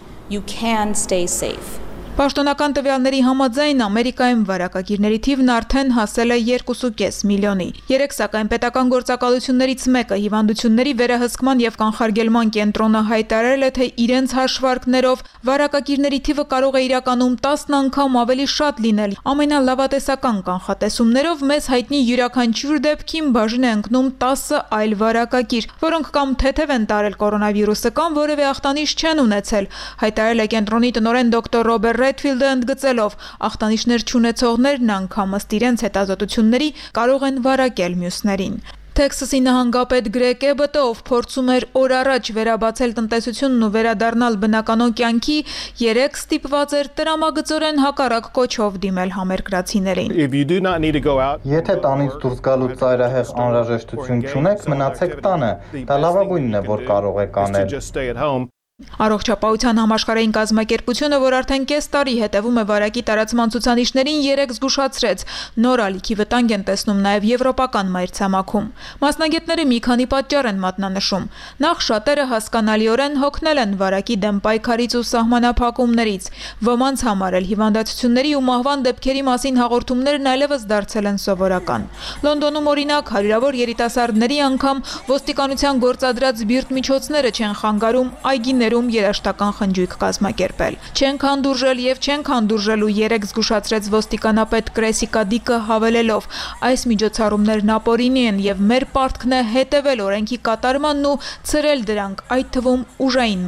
Պաշտոնական տվյալների համաձայն Ամերիկայում վարակագիրների թիվն արդեն հասել է երկու կողմը կես միլիոնի։ Երեք սակայն պետական գործակալություններից մեկը հիվանդությունների վերահսկման եւ կանխարգելման կենտրոնը հայտարարել է, թե իրենց հաշվարկներով վարակագիրների թիվը կարող է իրականում տասն անգամ ավելի շատ լինել։ Ամենալավատեսական կանխատեսումներով մեզ հայտնի յուրաքանչյուր դեպքին բաժին է ընկնում տասը այլ վարակագիր, որոնք կամ թեթև են տարել կորոնավիրուսը, կամ որևէ ախտանիշ չեն ունեցել, հայտարարել է կենտրոնի տնօրեն դոկտոր Ռոբերտ Ռեդֆիլդը ընդգծելով, ախտանիշներ չունեցողներն անգամ ըստ իրենց հետազոտությունների կարող են վարակել մյուսներին։ Թեքսասի նահանգապետ Գրեգ Էբոտը, ով փորձում էր օր առաջ վերաբացել տնտեսությունն ու վերադառնալ բնականոն կյանքի, երեք ստիպված էր տրամագծորեն հակառակ կոչով դիմել համերկրացիներին։ Եթե տանից դուրս գալու ծայրահեղ անհրաժեշտություն չունեք, մնացեք տանը։ Դա լավագույնն է, որ կարող եք անել։ Առողջապահության համաշխարհային կազմակերպությունը, որ արդեն կես տարի հետևում է վարակի տարածման ցուցանիշներին, երեք զգուշացրեց, նոր ալիքի վտանգ են տեսնում նաև եվրոպական մայրցամաքում։ Մասնագետները մի քանի պատճառ են մատնանշում։ Նախ շատերը հասկանալիորեն հոգնել են վարակի դեմ պայքարից ու սահմանափակումներից։ Ոմանց համար էլ հիվանդացությունների ու մահվան դեպքերի մասին հաղորդումներն այլևս դարձել են սովորական։ Լոնդոնում օրինակ հարյուրավոր երիտասարդների անգամ ոստիկանության գործադրած բիրտ միջոցները չեն խանգարում այգիներ երաշտական խնջույք կազմակերպել։ Չենք հանդուրժել եւ չենք հանդուրժելու երեք զգուշացրեց ոստիկանապետ Կրեսիկա Դիկը հավելելով. այս միջոցառումներն ապօրինի են եւ մեր պարտքն է հետեւել օրենքի կատարմանն ու ցրել դրանք, այդ թվում ուժային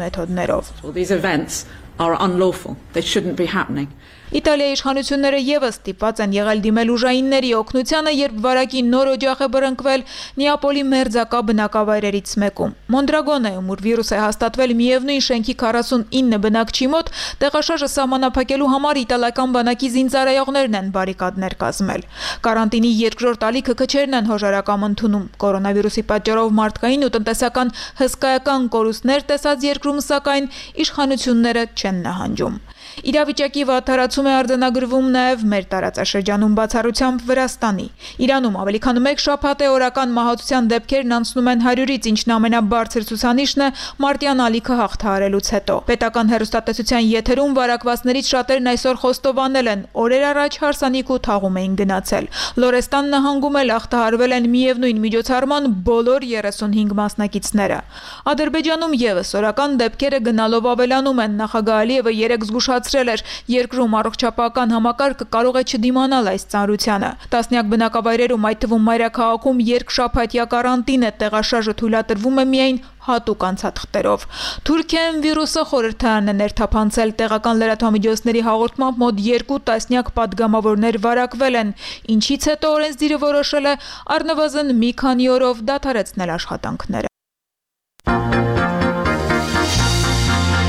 մեթոդներով։ Իտալիայի իշխանությունները եւս ստիպված են եղել դիմել ուժայինների օգնությանը, երբ վարակի նոր օջախ է բռնկվել Նեապոլի մերձակա բնակավայրերից մեկում։ Մոնդրագոնեում, ուր վիրուս է հաստատվել միևնույն շենքի քառասունինը բնակչի մոտ, տեղաշարժը սահմանափակելու համար իտալական բանակի զինծառայողներն են բարիկադներ կազմել։ Կարանտինի երկրորդ ալիքը քչերն են հոժարակամ ընդունում։ Կորոնավիրուսի պատճառով մարդկային ու տնտեսական հսկայական կորուստներ տեսած երկրում, սակայն իշխանությունները չեն նահանջում։ Իրավիճակի վատթարացում է արձանագրվում նաև մեր տարածաշրջանում, բացառությամբ Վրաստանի։ Իրանում ավելի քան մեկ շաբաթ է օրական մահացության դեպքերն անցնում են հարյուրից, ինչն ամենաբարձր ցուցանիշն է մարտյան ալիքը հաղթահարելուց հետո։ Պետական հեռուստատեսության եթերում վարակվածներից շատերն այսօր խոստովանել են, օրեր առաջ հարսանիք ու թաղում էին գնացել։ Լորեստան նահանգում էլ հաղթահարվել են միևնույն միջոցառման բոլոր երեսունհինգ մասնակիցները։ Ադրբեջանում եւս օրական դեպքերը գնալով ավելանում են։ Նախագահ Ալիևը երեք զգուշացրել էր, երկրում առողջապահական համակարգը կարող է չդիմանալ այս ծանրությանը։ Տասնյակ բնակավայրերում, այդ թվում մայրաքաղաքում երկշաբաթյա կարանտին է, տեղաշարժը թույլատրվում է միայն հատուկ անցաթղթերով։ Թուրքիայում վիրուսը խորհրդարան է ներթափանցել, տեղական լրատվամիջոցների հաղորդմամբ մոտ երկու տասնյակ պատգամավորներ վարակվել են, ինչից հետո օրենսդիրը որոշել է առնվազն մի քանի օրով դադարեցնել աշխատանքները։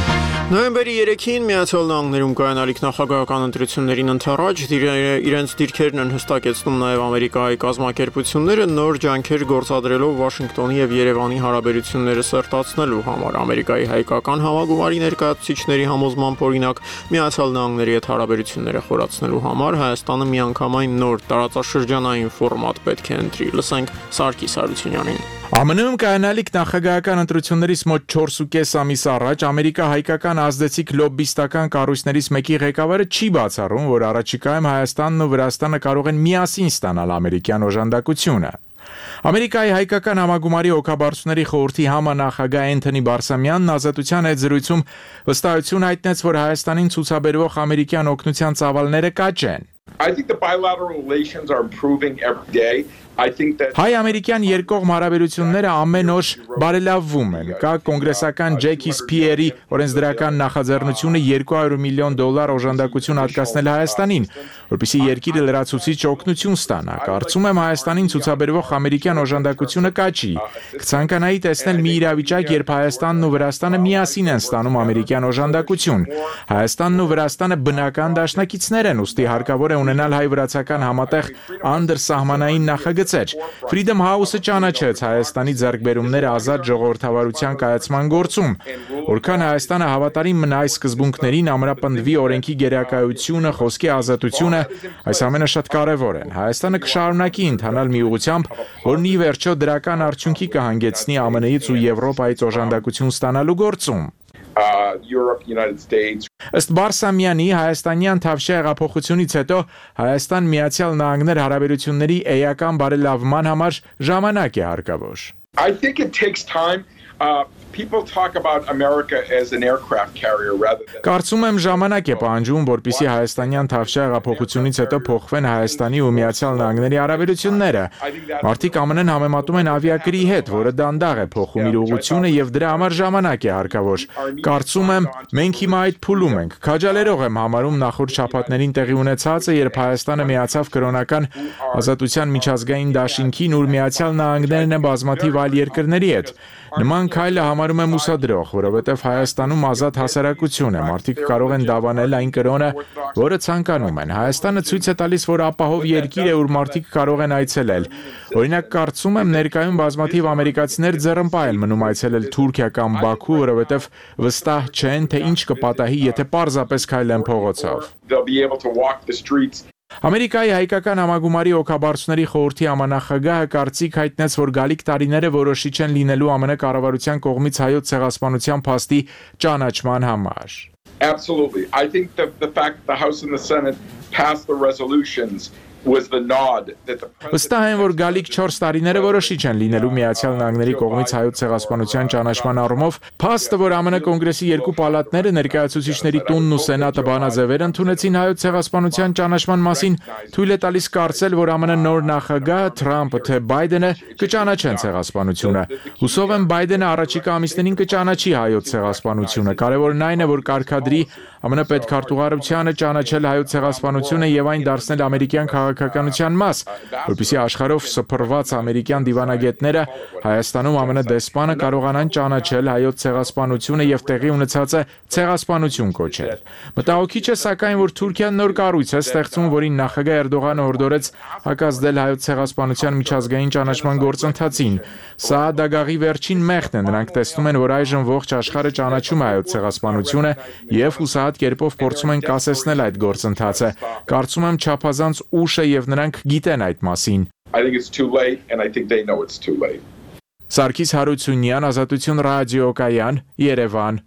Նոյեմբերի երեքին Միացյալ Նահանգներում կայանալիք նախագահական ընտրություններին ընթരാճ իրենց դիրքերն են հստակեցնում նաև ամերիկայի կազմակերպությունները նոր ջանքեր գործադրելով Վաշինգտոնի եւ Երևանի հարաբերությունները սերտացնելու համար։ Ամերիկայի հայկական համագումարի ներկայացուցիչների համոզմամբ օրինակ Միացյալ Նահանգների հետ հարաբերությունները խորացնելու համար Հայաստանը միանգամայն նոր տարածաշրջանային ֆորմատ պետք է ընտրի։ Լսենք Սարգիս Հարությունյանին։ ԱՄՆ-ում կայանալիք նախագահական ընտրություններից մոտ չորսուկես ամիս առաջ ամերիկա-հայկական ազդեցիկ լոբբիստական կառույցներից մեկի ղեկավարը չի բացառում, որ առաջիկայում Հայաստանն ու Վրաստանը կարող են միասին ստանալ ամերիկյան օժանդակությունը։ Ամերիկայի հայկական համագումարի օգաբարձուների խորհրդի համանախագահ Էնթոնի Բարսամյանն ազատության հետ զրույցում վստահություն հայտնեց, որ Հայաստանին ցուցաբերվող ամերիկյան օգնության ծավալները կաճ են։ I think the bilateral relations are improving every day. I think that Հայ-ամերիկյան երկկողմ հարաբերությունները ամեն օր բարելավվում են։ Կա կոնգրեսական Ջեքի Սփիերի օրենսդրական նախաձեռնությունը երկու հարյուր միլիոն դոլար օժանդակություն հատկացնել Հայաստանին, որպեսզի երկիրը լրացուցիչ օգնություն ստանա։ Կարծում եմ Հայաստանին ցուցաբերվող ամերիկյան օժանդակությունը կաճի։ Կցանկանայի տեսնել մի իրավիճակ, երբ Հայաստանն ու Վրաստանը միասին են ստանում ամերիկյան օժանդակություն։ Հայաստանն ու Վրաստանը բնական դաշնակիցներ են, ուստի հարկավոր է ունենալ հայ-վրացական համատեղ անդրսահմանային նախագծեր։ Freedom House-ը ճանաչեց Հայաստանի ձեռքբերումները ազատ ժողովրդավարության կայացման գործում։ Որքան Հայաստանը հավատարիմ մնա այս սկզբունքներին, ամրապնդվի օրենքի գերակայությունը, խոսքի ազատությունը, այս ամենը շատ կարևոր են։ Հայաստանը կշարունակի ընթանալ մի ուղղությամբ, որն ի վերջո դրական արդյունքի կհանգեցնի ԱՄՆ-ից ու Եվրոպայից օժանդակություն ստանալու գործում։ Uh, Europe, United States. Ըստ Բարսամյանի, հայաստանյան Թավշյա հեղափոխությունից հետո Հայաստան Միացյալ Նահանգներ հարաբերությունների էական բարելավման համար ժամանակ է հարկավոր։ I think it takes time. Uh, people talk about America as an aircraft carrier rather than Կարծում եմ ժամանակ է պահանջում, որպեսզի հայաստանյան Թավշյա հեղափոխությունից հետո փոխվեն Հայաստանի ու Միացյալ Նահանգների հարաբերությունները։ Մարդիկ ԱՄՆ-ն համեմատում են ավիակրի հետ, որը դանդաղ է փոխում իր ուղղությունը եւ դրա համար ժամանակ է հարկավոր։ Կարծում եմ, մենք հիմա այդ փուլում ենք։ Քաջալերող եմ համարում նախորդ շաբաթներին տեղի ունեցածը, երբ Հայաստանը միացավ կրոնական ազատության միջազգային դաշինքին, ուր Միացյալ Նահանգներն են բազմաթիվ այլ երկրների հետ։ Նման քայլը համարում եմ ուսադրող, որովհետև Հայաստանում ազատ հասարակություն է, մարդիկ կարող են դավանել այն կրոնը, որը ցանկանում են։ Հայաստանը ցույց է տալիս, որ ապահով երկիր է, ուր մարդիկ կարող են այցելել։ Օրինակ, կարծում եմ ներկայում բազմաթիվ ամերիկացիներ ձեռնպահ մնում այցելել Թուրքիա կամ Բաքու, որովհետև վստահ չեն, թե ինչ կպատահի, եթե պարզապես քայլեն փողոցով։ they'll be able to walk the streets. Ամերիկայի հայկական համագումարի օգաբարձուների խորհրդի համանախագահը կարծիք հայտնեց, որ գալիք տարիները որոշիչ են լինելու ԱՄՆ կառավարության կողմից հայոց ցեղասպանության փաստի ճանաչման համար։ Absolutely. I think that the fact the House and the Senate passed the resolutions was the nod that the Վստահ եմ, որ գալիք չորս տարիները որոշիչ են լինելու Միացյալ Նահանգների կողմից հայոց ցեղասպանության ճանաչման առումով, փաստը, որ ԱՄՆ կոնգրեսի երկու պալատները ներկայացուցիչների տունն ու սենատը բանաձևեր ընդունեցին հայոց ցեղասպանության ճանաչման մասին, թույլ է տալիս կարծել, որ ԱՄՆ նոր նախագահ Թրամփը թե Բայդենը կճանաչեն ցեղասպանությունը։ Հուսով եմ Բայդենը առաջիկա ամիսներին կճանաչի հայոց ցեղասպանությունը։ Կարևորն այն է, որ կարգադրի ԱՄՆ պետքարտուղարությանը ճանաչել հայոց ցեղասպանությունը եւ այն դարձնել ամերիկյան քաղաքականության մաս, որպեսզի աշխարհով սփռված ամերիկյան դիվանագետները Հայաստանում ԱՄՆ դեսպանը կարողանան ճանաչել հայոց ցեղասպանությունը եւ տեղի ունեցածը ցեղասպանություն կոչել։ Մտահոգիչ է սակայն, որ Թուրքիան նոր կառույց է ստեղծում, որին նախագահ Էրդողանը հորդորեց հակազդել հայոց ցեղասպանության միջազգային ճանաչման գործընթացին։ Սա դագաղի վերջին մեղքն է, նրանք տեսնում են, որ այժմ ողջ աշխարհը ճանաչում է հայոց ցեղասպանությունը եւ հուսահատ կերպով փորձում են կասեցնել այդ գործընթացը։ Կարծում եմ չափազանց ուշ է եւ նրանք գիտեն այդ մասին։ I think it's too late and I think they know it's too late. Սարգիս Հարությունյան, Ազատություն ռադիոկայան, Երևան։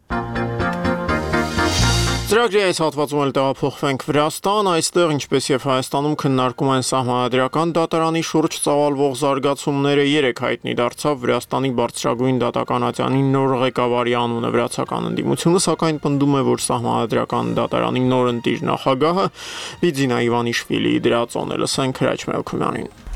Ծրագրի այս հատվածում էլ տեղափոխվենք Վրաստան, այստեղ ինչպես եւ Հայաստանում քննարկում են սահմանադրական դատարանի շուրջ ծավալվող զարգացումները, երեք հայտնի դարձավ Վրաստանի բարձրագույն դատական ատյանի նոր ղեկավարի անունը։ Վրացական ընդդիմությունը սակայն պնդում է, որ սահմանադրական դատարանի նոր ընտիր նախագահը Բիձինա Իվանիշվիլիի դրածոն է։ Լսենք Հրաչ Մելքումյանին։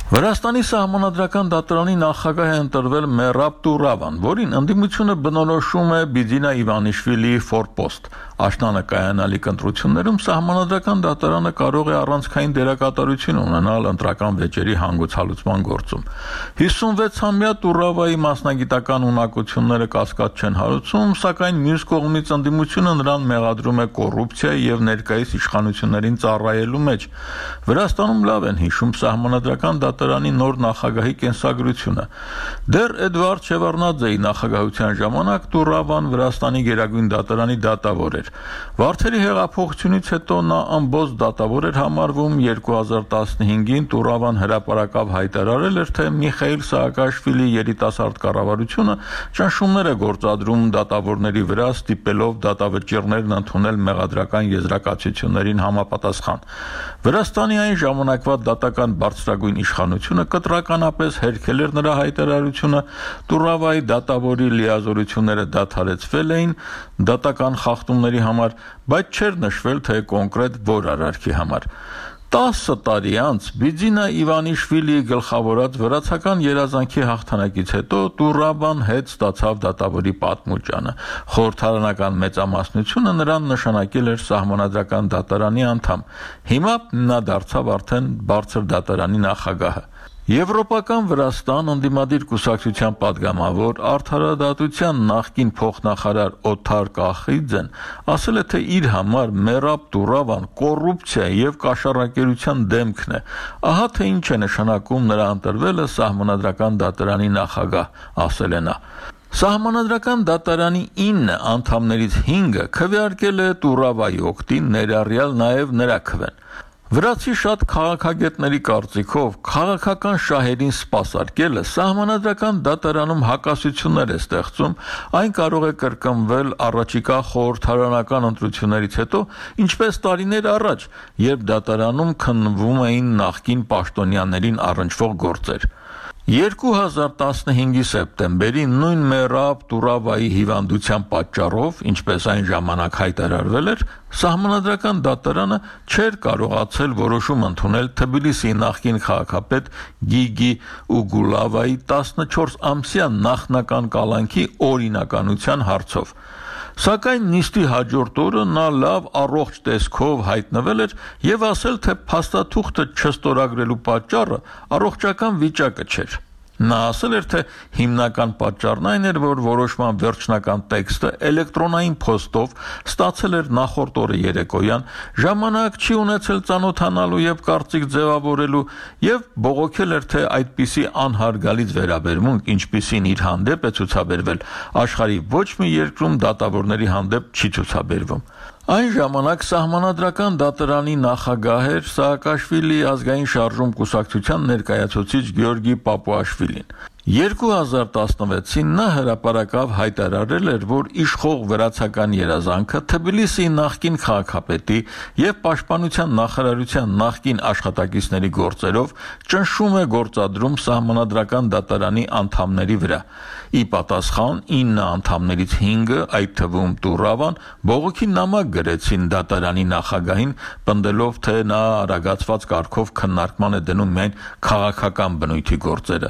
Վրաստանի սահմանադրական դատարանի նախագահ է ընտրվել Մերապ Տուրավան, որին ընդդիմությունը բնորոշում է Բիձինա Իվանիշվիլիի ֆորպոստ։ Աշնանը կայանալիք ընտրություններում սահմանադրական դատարանը կարող է առանցքային դերակատարություն ունենալ ընտրական վեճերի հանգուցալուծման գործում։ հիսունվեցամյա Տուրավայի մասնագիտական ունակությունները կասկած չեն հարուցում, սակայն մյուս կողմից ընդդիմությունը նրան մեղադրում է կոռուպցիայի եւ ներկայիս իշխանություններին ծառայելու մեջ։ Վրաստանում լավ են հիշում սահմանադրական դատարանի նոր նախագահի կենսագրությունը։ Դեռ Էդվարդ Շևարդնաձեի նախագահության ժամանակ Տուրավան Վրաստանի գերագույն դատարանի դատավոր էր։ Վարդերի հեղափոխությունից հետո նա ամբողջ դատավոր էր համարվում։ երկու հազար տասնհինգին Տուրավան հրապարակավ հայտարարել էր, թե Միխայիլ Սաակաշվիլի երիտասարդ կառավարությունը ճնշումներ է գործադրում դատավորների վրա, ստիպելով դատավճիռներն ընդունել մեղադրական եզրակացություններին համապատասխան։ Վրաստանի այն ժամանակվա դատական բարձրագույն իշխանությունը կտրականապես հերքել էր նրա հայտարարությունը, Տուրավայի դատավորի լիազորությունները դադարեցվել էին դատական խախտումների համար, բայց չէր նշվել, թե կոնկրետ որ արարքի համար։ տասը տարի անց Բիձինա Իվանիշվիլիի գլխավորած վրացական երազանքի հաղթանակից հետո Տուրավան հետ ստացավ դատավորի պատմուճանը։ Խորհրդարանական մեծամասնությունը նրան նշանակել էր սահմանադրական դատարանի անդամ։ Հիմա նա դարձավ արդեն բարձր դատարանի նախագահը։ Եվրոպական Վրաստան ընդդիմադիր կուսակցության падգամավոր արդարադատության նախկին փոխնախարար Օթար Կախիձեն ասել է, թե իր համար Մերապ Տուրավան կոռուպցիա եւ կաշառակերության դեմքն է։ Ահա թե ինչ է նշանակում նրա ընտրվելը սահմանադրական դատարանի նախագահ, ասել է նա։ Սահմանադրական դատարանի ինը անդամներից հինգը քվեարկել է Տուրավայի օգտին, ներառյալ նաեւ նրա քվեն։ Վրացի շատ քաղաքագետների կարծիքով քաղաքական շահերին սպասարկելը սահմանադրական դատարանում հակասություններ է ստեղծում, այն կարող է կրկնվել առաջիկա խորհրդարանական ընտրություններից հետո, ինչպես տարիներ առաջ, երբ դատարանում քննվում էին նախկին պաշտոնյաներին առնչվող գործեր։ երկու հազար տասնհինգի սեպտեմբերին նույն Մերապ Տուրավայի հիվանդության պատճառով, ինչպես այն ժամանակ հայտարարվել էր, սահմանադրական դատարանը չէր կարողացել որոշում ընդունել Թբիլիսիի նախկին քաղաքապետ Գիգի Ուգուլավայի տասնչորսամսյա նախնական կալանքի օրինականության հարցով։ Սակայն նիստի հաջորդ օրը նա լավ առողջ տեսքով հայտնվել էր եւ ասել, թե փաստաթուղթը չստորագրելու պատճառը առողջական վիճակը չէր։ Նա ասել էր, թե հիմնական պատճառն այն էր, որ որոշման վերջնական տեքստը էլեկտրոնային փոստով ստացել էր նախորդ օրը երեկոյան, ժամանակ չի ունեցել ծանոթանալու եւ կարծիք ձևավորելու եւ բողոքել էր, թե այդպիսի անհարգալից վերաբերմունք, ինչպիսին իր հանդեպ է ցուցաբերվել, աշխարհի ոչ մի երկրում դատավորների հանդեպ չի ցուցաբերվում։ Այն ժամանակ սահմանադրական դատարանի նախագահ էր Սաակաշվիլի ազգային շարժում կուսակցության ներկայացուցիչ Գյորգի Պապուաշվիլին։ երկու հազար տասնվեցին նա հրապարակավ հայտարարել էր, որ իշխող վրացական երազանքը Թբիլիսիի նախկին քաղաքապետի եւ պաշտպանության նախարարության նախկին աշխատակիցների գործերով ճնշում է գործադրում սահմանադրական դատարանի անդամների վրա։ Ի պատասխան ինը անդամներից հինգը, այդ թվում Տուրավան, բողոքի նամակ գրեցին դատարանի նախագահին, պնդելով, թե նա արագացված կարգով քննարկման է դնում միայն քաղաքական բնույթի գործերը։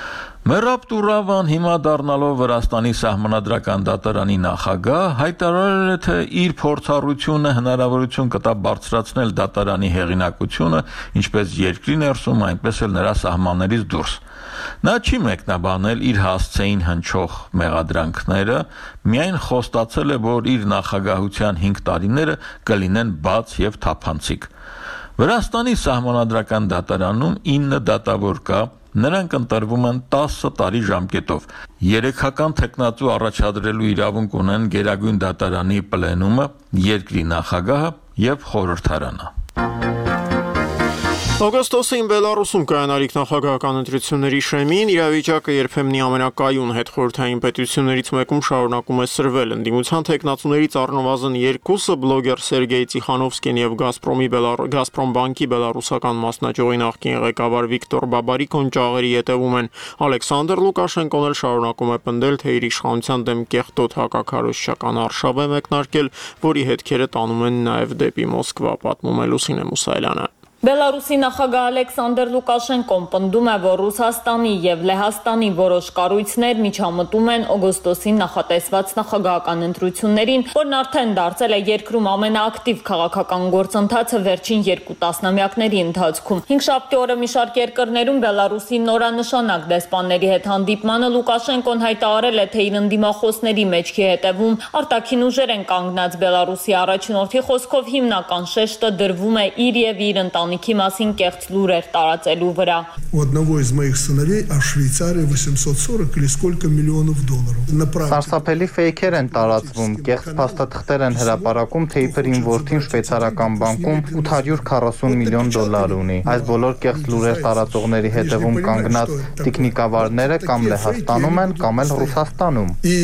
Մերապ Տուրավան հիմա դառնալով Վրաստանի սահմանադրական դատարանի նախագահ հայտարարել է, թե իր փորձառությունը հնարավորություն կտա բարձրացնել դատարանի հեղինակությունը ինչպես երկրի ներսում, այնպես էլ նրա սահմաններից դուրս։ Նա չի մեկնաբանել իր հասցեին հնչող մեղադրանքները, միայն խոստացել է, որ իր նախագահության հինգ տարիները կլինեն բաց եւ թափանցիկ։ Վրաստանի սահմանադրական դատարանում ինը դատավոր կա, նրանք ընտրվում են տասը տարի ժամկետով։ Երեքական թեկնածու առաջադրելու իրավունք ունեն Գերագույն դատարանի պլենումը, երկրի նախագահը եւ խորհրդարանը։ Օգոստոսին Բելարուսում կայանալիք նախագահական ընտրությունների շեմին իրավիճակը երբեմնի ամենակայուն հետխորհրդային պետություններից մեկում շարունակում է սրվել։ Ընդդիմության թեկնածուներից առնվազն երկուսը բլոգեր Սերգեյ Տիխանովսկին եւ Գազպրոմի Գազպրոմ բանկի բելարուսական մասնաճյուղի նախկին ղեկավար Վիկտոր Բաբարիկոն ճաղերի ետևում են։ Ալեքսանդր Լուկաշենկոն էլ շարունակում է պնդել, թե իր իշխանության դեմ կեղտոտ հակաքարոզչական արշավ է մեկնարկել, որի հետքերը տանում են նաեւ դեպի Մոսկվա, պատմում է Լուսինե Մուսայելյանը։ Բելարուսի նախագահ Ալեքսանդր Լուկաշենկոն պնդում է, որ Ռուսաստանի եւ Լեհաստանի որոշ կառույցներ միջամտում են օգոստոսին նախատեսված նախագահական ընտրություններին, որն արդեն դարձել է երկրում ամենաակտիվ քաղաքական գործընթացը վերջին երկու տասնամյակների ընթացքում։ Հինգշաբթի օրը մի շարք երկրներում Բելարուսի նորանշանակ դեսպանների հետ հանդիպմանը Լուկաշենկոն հայտարարել է, թե իր ընդդիմախոսների մեջքի հետևում արտաքին ուժեր են կանգնած Բելարուսի առաջնորդի խոսքով հիմնական շեշտը դրվում է իր եւ իր ընտանիքի մասին կեղծ լուրեր տարածելու վրա։ У одного из моих сыновей аж в Швейцарии восемьсот сорок или сколько миллионов долларов. Սարսափելի ֆեյքեր են տարածվում, կեղծ փաստաթղթեր են հրապարակում, թե իբր իմ որդին շվեյցարական բանկում ութ հարյուր քառասուն միլիոն դոլար ունի։ Այս բոլոր կեղծ լուրեր տարածողների հետևում կանգնած տիկնիկավարները կամ Լեհաստանում են, կամ էլ Ռուսաստանում։ И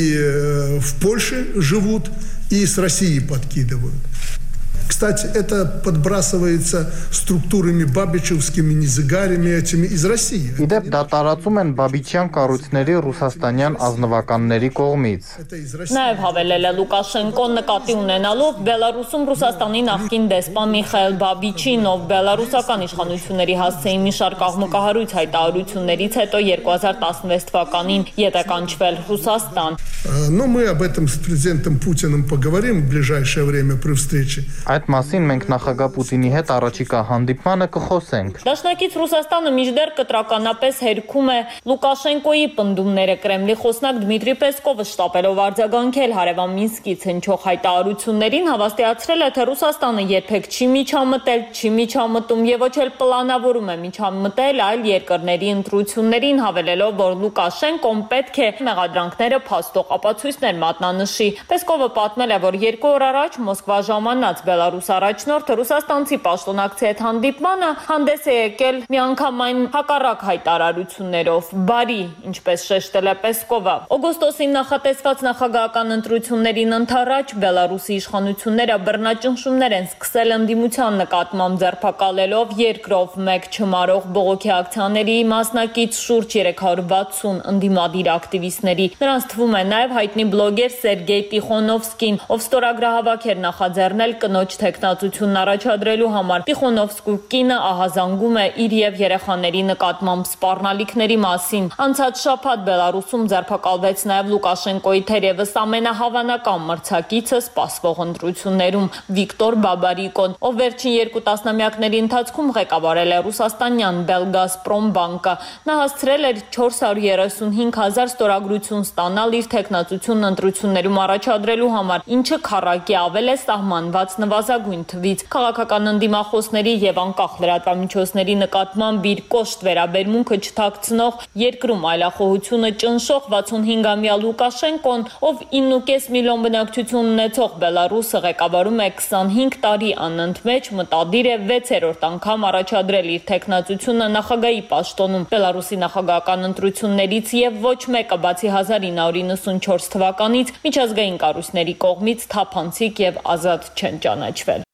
в Польше живут, и с России подкидывают. Кстати, это подбрасывается структурами бабичевскими, незыгарями этими из России. Իդեպ դա տարածում են բաբիչյան կառույցների ռուսաստանյան ազնվականների կողմից։ Նաև հավելել է Լուկաշենկոն նկատի ունենալով Բելարուսում Ռուսաստանի նախկին դեսպան Միխայել Բաբիչին, ով բելարուսական իշխանությունների հասցեին մի շարք աղմկահարույց հայտարարություններից հետո երկու հազար տասնվեց թվականին ետ է կանչվել Ռուսաստան։ Но мы об этом с президентом Путиным поговорим в ближайшее время при встрече. Այդ մասին մենք նախագահ Պուտինի հետ առաջիկա հանդիպմանը կխոսենք։ Դաշնակից Ռուսաստանը մինչդեռ կտրականապես հերքում է Լուկաշենկոյի պնդումները։ Կրեմլի խոսնակ Դմիտրի Պեսկովը շտապելով արձագանքել հարևան Մինսկից հնչող հայտարարություններին հավաստիացրել է, թե Ռուսաստանը երբեք չի միջամտել, չի միջամտում եւ ոչ էլ պլանավորում է միջամտել այլ երկրների ընտրություններին, հավելելով, որ Լուկաշենկոն պետք է մեղադրանքները փաստող ապացույցներ մատնանշի։ Պեսկովը պատմել է, որ երկու օր առաջ Մոսկվա ժամանած Բելարուս առաջնորդը ռուսաստանցի պաշտոնակցի հետ հանդիպմանը հանդես է եկել միանգամայն հակառակ հայտարարություններով, բարի, ինչպես շեշտել է Պեսկովը։ Օգոստոսին նախատեսված նախագահական ընտրություններին ընդառաջ Բելարուսի իշխանությունները բռնաճնշումներ են սկսել ընդդիմության նկատմամբ, ձերբակալելով երկրով մեկ չմարող բողոքի ակցիաների մասնակից շուրջ երեք հարյուր վաթսուն ընդդիմադիր ակտիվիստների։ Նրանց թվում է նաև հայտնի բլոգեր Սերգեյ Տիխոնովսկին, ով ստորագրահավաք էր նախաձեռնել կնոջ թեկնածությունն առաջադրելու համար։ Տիխոնովսկու կինը ահազանգում է իր եւ երեխաների նկատմամբ սպառնալիքների մասին։ Անցած շաբաթ Բելարուսում ձերբակալվեց նաև Լուկաշենկոյի թերևս ամենահավանական մրցակիցը սպասվող ընտրություններում Վիկտոր Բաբարիկոն, ով վերջին երկու տասնամյակների ընթացքում ղեկավարել է ռուսաստանյան Belgazprom բանկը։ Նա հասցրել էր չորս հարյուր երեսունհինգ հազար ստորագրություն ստանալ իր թեկնածությունն ընտրություններում առաջադրելու համար, ինչը քառակի ավել է սահմանված նվազագույն թվից։ Քաղաքական ընդդիմախոսների եւ անկախ լրատվամիջոցների նկատմամբ իր կոշտ վերաբերմունքը չթաքցնող երկրում այլախոհությունը ճնշող վաթսունհինգամյա Լուկաշենկոն, ով ինը կես միլիոն բնակչություն ունեցող Բելարուսը ղեկավարում է քսանհինգ տարի անընդմեջ, մտադիր է վեցերորդ անգամ առաջադրել իր թեկնածությունը նախագահի պաշտոնում։ Բելարուսի նախագահական ընտրություններից եւ ոչ մեկը բացի հազար ինը հարյուր իննսունչորս թվականից միջազգային կառույցների կողմից թափանցիկ եւ ազատ չեն ճանաչվել։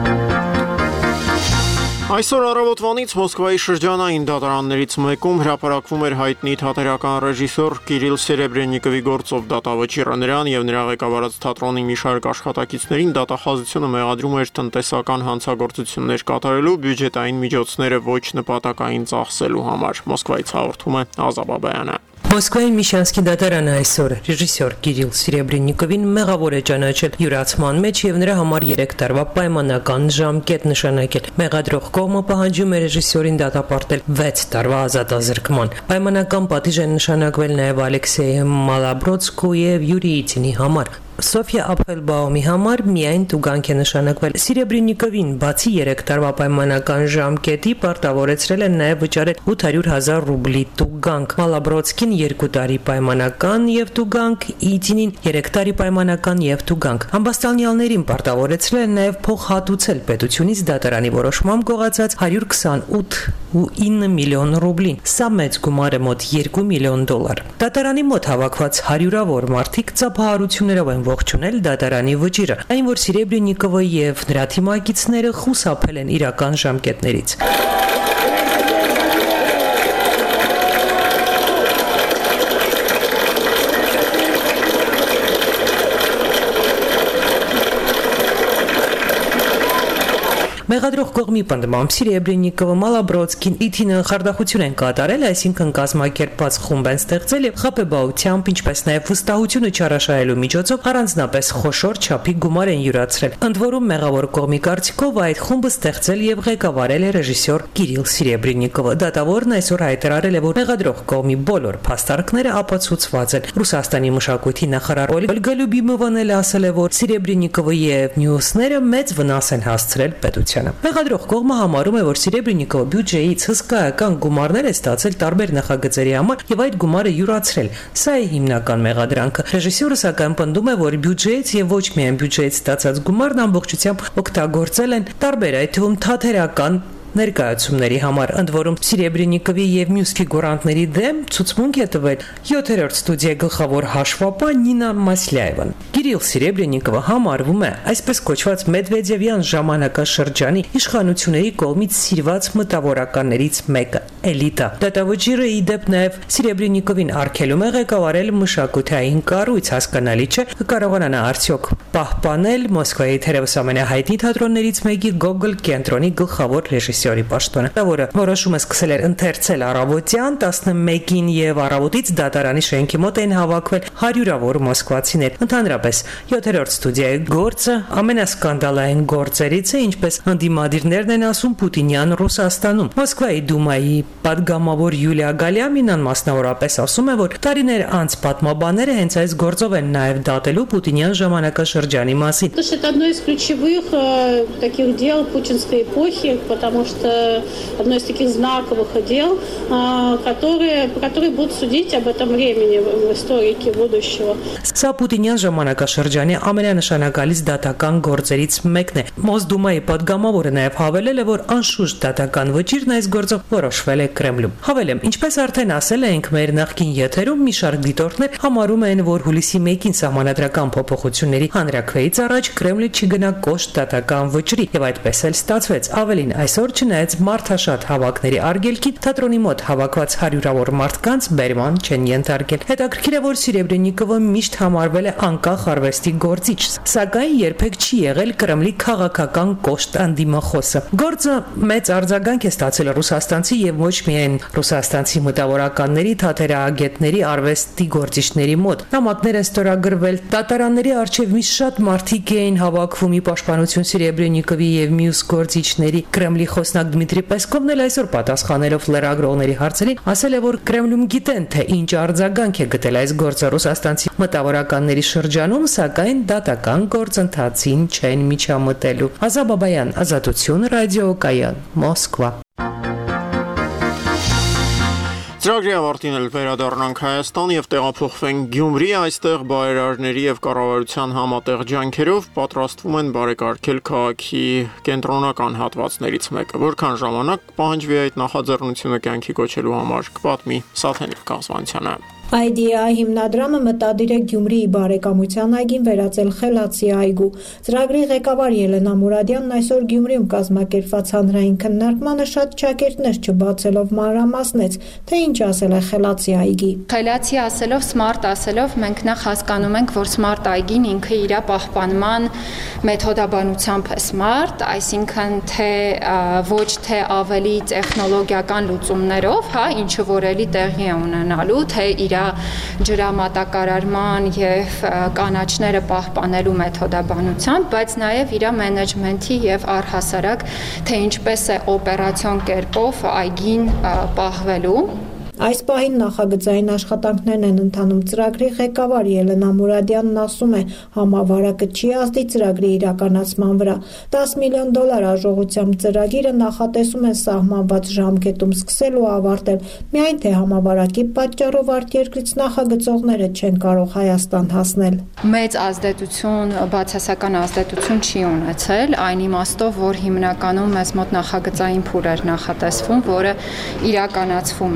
Այսօր առավոտվանից Մոսկվայի շրջանային դատարաններից մեկում հրապարակվում էր հայտնի թատերական ռեժիսոր Կիրիլ Սերեբրենիկովի գործով դատավճիռը։ Նրան եւ նրա ղեկավարած թատրոնի մի շարք աշխատակիցներին դատախազությունը մեղադրում էր տնտեսական հանցագործություններ կատարելու, բյուջետային միջոցները ոչ նպատակային ծախսելու համար։ Մոսկվայից հաղորդում է Ազա Բաբայանը։ Մոսկվայի Միշանսկի դատարանը այսօր ռեժիսոր Կիրիլ Սերեբրենիկովին մեղավոր է ճանաչել յուրացման մեջ եւ նրա համար երեք տարվա պայմանական ժամկետ նշանակել։ Մեղադրող կողմը պահանջում է ռեժիսորին դատապարտել վեց տարվա ազատազրկման։ Պայմանական պատիժ է նշանակվել նաեւ Ալեքսեյ Մալաբրոցկու եւ Յուրի Իցինի համար։ Սոֆիա Ապելբաումի համար միայն տուգանք է նշանակվել։ Սերեբրենիկովին բացի երեք տարվա պայմանական ժամկետի պարտավորեցրել են նաև վճարել ութ հարյուր հազար ռուբլի տուգանք։ Մալաբրոցկին երկու տարի պայմանական եւ տուգանք, Իցինին երեք տարի պայմանական եւ տուգանք։ Ամբաստանյալներին պարտավորեցրել են նաև փոխհատուցել պետությունից դատարանի որոշմամբ գողացած հարյուր քսանութ ու ինը միլիոն ռուբլին։ Սա մեծ գումար է, մոտ երկու միլիոն դոլար։ Դատարանի մոտ հավաքված հարյուրավոր մարդիկ ծափահարություններով են ողջունել դատարանի վճիռը, այն որ Սերեբրենիկովը եւ նրա թիմակիցները խուսափել են իրական ժամկետներից։ Մեղադրող կողմի պնդմամբ Սիրեբրենիկովը, Մալաբրոդսկին, Իթինը խարդախություն են կատարել, այսինքն կազմակերպված խումբ են ստեղծել եւ խաբեբայությամբ, ինչպես նաեւ վստահությունը չարաշահելու միջոցով առանձնապես խոշոր չափի գումար են յուրացրել։ Ընդ որում մեղավոր կողմի կարծիքով այդ խումբը ստեղծել եւ ղեկավարել է ռեժիսոր Կիրիլ Սիրեբրենիկովը։ Դատավորն այսօր հայտարարել է, որ մեղադրող կողմի բոլոր փաստարկները ապացուցված են։ Ռուսաստանի մշակույթի նախարար Օլգա Լյուբիմովան էլ ասել է, որ Սիրեբրենիկովը եւ մյուսները մեծ վնաս են հասցրել պետությանը։ Մեղադրող կողմը համարում է, որ Սիրեբրենիկովը բյուջեից հսկայական գումարներ է ստացել տարբեր նախագծերի համար եւ այդ գումարը յուրացրել։ Սա է հիմնական մեղադրանքը։ Ռեժիսորը սակայն պնդում է, որ բյուջեից եւ ոչ միայն բյուջեից ստացած գումարն ամբողջությամբ օգտագործել են տարբեր, այդ թվում թատերական ներկայացումների համար։ Ընդ որում Սիրեբրենիկովի եւ մյուս ֆիգուրանտների դեմ ցուցմունք է տվել յոթերորդ ստուդիայի գլխավոր հաշվապահ Նինա Մասլյաևան։ Կիրիլ Սիրեբրենիկովը համարվում է այսպես կոչված Մեդվեդևյան ժամանակաշրջանի իշխանությունների կողմից սիրված մտավորականներից մեկը՝ էլիտա։ Դատավճիռը ի դեպ նաեւ Սիրեբրենիկովին արգելում է ղեկավարել մշակութային կառույց, հասկանալի չէ, կարողանա նա արդյոք պահպանել Մոսկվայի թերևս ամենահայտնի թատրոններից մեկի Գոգոլ կենտրոնի գլխավոր ռեժիսորի պաշտոնը, որը որոշումը սկսել էր ընթերցել առավոտյան տասնմեկին եւ առավոտից դատարանի շենքի մոտ են հավաքվել հարյուրավոր մոսկվացիներ։ Ընդհանրապես յոթերորդ ստուդիայի գործը ամենասկանդալային գործերից է, ինչպես հանդիմադիրներն են ասում Պուտինյան Ռուսաստանում։ Մոսկվայի դումայի պատգամավոր Յուլիա Գալյամինան մասնավորապես ասում է, որ տարիներ անց պատմաբանները հենց այս գործով են նաեւ դատելու Պուտինյան ժամանակաշրջանի մասին։ Это одно из ключевых таких дел путинской эпохи, потому что одно из таких знаковых дел, которые, по которым будут судить об этом времени в истории будущего. Սա Պուտինյան ժամանակաշրջանի ամենանշանակալից դատական գործերից մեկն է։ Մոսդումայի պատգամավորը նաև հավելել է, որ անշուշտ դատական վճիրն այս գործով որոշվել է Կրեմլում։ Հավելեմ, ինչպես արդեն ասել ենք մեր նախկին եթերում, մի շարք դիտորդներ համարում են, որ հուլիսի մեկին սահմանադրական փոփոխությունների հանրաքվեից առաջ Կրեմլը չգնա կոշտ դատական վճռի, եւ այդպես էլ ստացվեց։ Ավելին, այսօր չնայած մարդաշատ հավաքների արգելքին, թատրոնի մոտ հավաքված հարյուրավոր մարդկանց բերման չեն ենթարկել։ Հետաքրքիր է, որ Սիրեբրենիկովը միշտ համարվել է անկախ արվեստի գործիչ, սակայն երբեք չի եղել Կրեմլի քաղաքական կոշտ անդիմախոսը։ Գործը մեծ արձագանք է ստացել ռուսաստանցի եւ ոչ միայն ռուսաստանցի մտավորականների, թատերագետների, արվեստի գործիչների մոտ։ Նամակներ են ստորագրվել, դատարանների առջև մի շատ մարդիկ էին հավաքվում՝ ի պաշտպանություն Սիրեբրենիկովի եւ մյուս գործիչների։ Կրեմլի խոսնակ Դմիտրի Պեսկովն էլ այսօր պատասխանելով լրագրողների հարցերին ասել է, որ Կրեմլում գիտեն, թե ինչ արձագանք է գտել այս գործը ռուսաստանցի մտավորականների շրջանում, սակայն դատական գործընթացին չեն միջամտելու։ Ազա Բաբայան, Ազատություն, ռադիոկայան, Մոսկվա։ Ծրագրի ավարտին էլ վերադառնանք Հայաստան եւ տեղափոխվենք Գյումրի, այստեղ բայրարների եւ կառավարության համատեղ ջանքերով պատրաստվում են բարեկարգել քաղաքի կենտրոնական հատվածներից մեկը։ Որքան ժամանակ կպահանջվի այդ նախաձեռնությունը կյանքի կոչելու համար, կպատմի Սաթենիկ Կազմանցյանը։ Այդիա հիմնադրամը մտադիր է Գյումրիի բարեկամության այգին վերածել խելացի այգու։ Ծրագրի ղեկավար Ելենա Մուրադյանն այսօր Գյումրիում կազմակերպված հանրային քննարկմանը շատ ճակերտներ չբացելով մանրամասնեց, թե ինչ ասել է խելացի այգի։ Խելացի ասելով, սմարտ ասելով, մենք նախ հասկանում ենք, որ սմարտ այգին ինքը իր պահպանման մեթոդաբանությամբ է սմարտ, այսինքն թե ոչ թե ավելի տեխնոլոգիական լուծումներով, հա, ինչը որ էլի տեղի է ունենալու, թե իր ջրամատակարարման եւ կանաչները պահպանելու մեթոդաբանությամբ, բայց նաեւ իր մենեջմենթի եւ առհասարակ թե ինչպես է օպերացիոն կերպով այգին պահվելու։ Այս պահին նախագծային աշխատանքներն են ընթանում։ Ծրագրի ղեկավար Ելենա Մուրադյանն ասում է, համավարակը չի ազդի ծրագրի իրականացման վրա։ դես միլիոն դոլար արժողությամբ ծրագիրը նախատեսում են սահմանված ժամկետում սկսել ու ավարտել, միայն թե համավարակի պատճառով արտերկրից նախագծողները չեն կարող Հայաստան հասնել։ Մեծ ազդեցություն, բացասական ազդեցություն չի ունեցել, այն իմաստով, որ հիմնականում մեզ մոտ նախագծային փուլ էր նախատեսվում, որը իրականացվում է։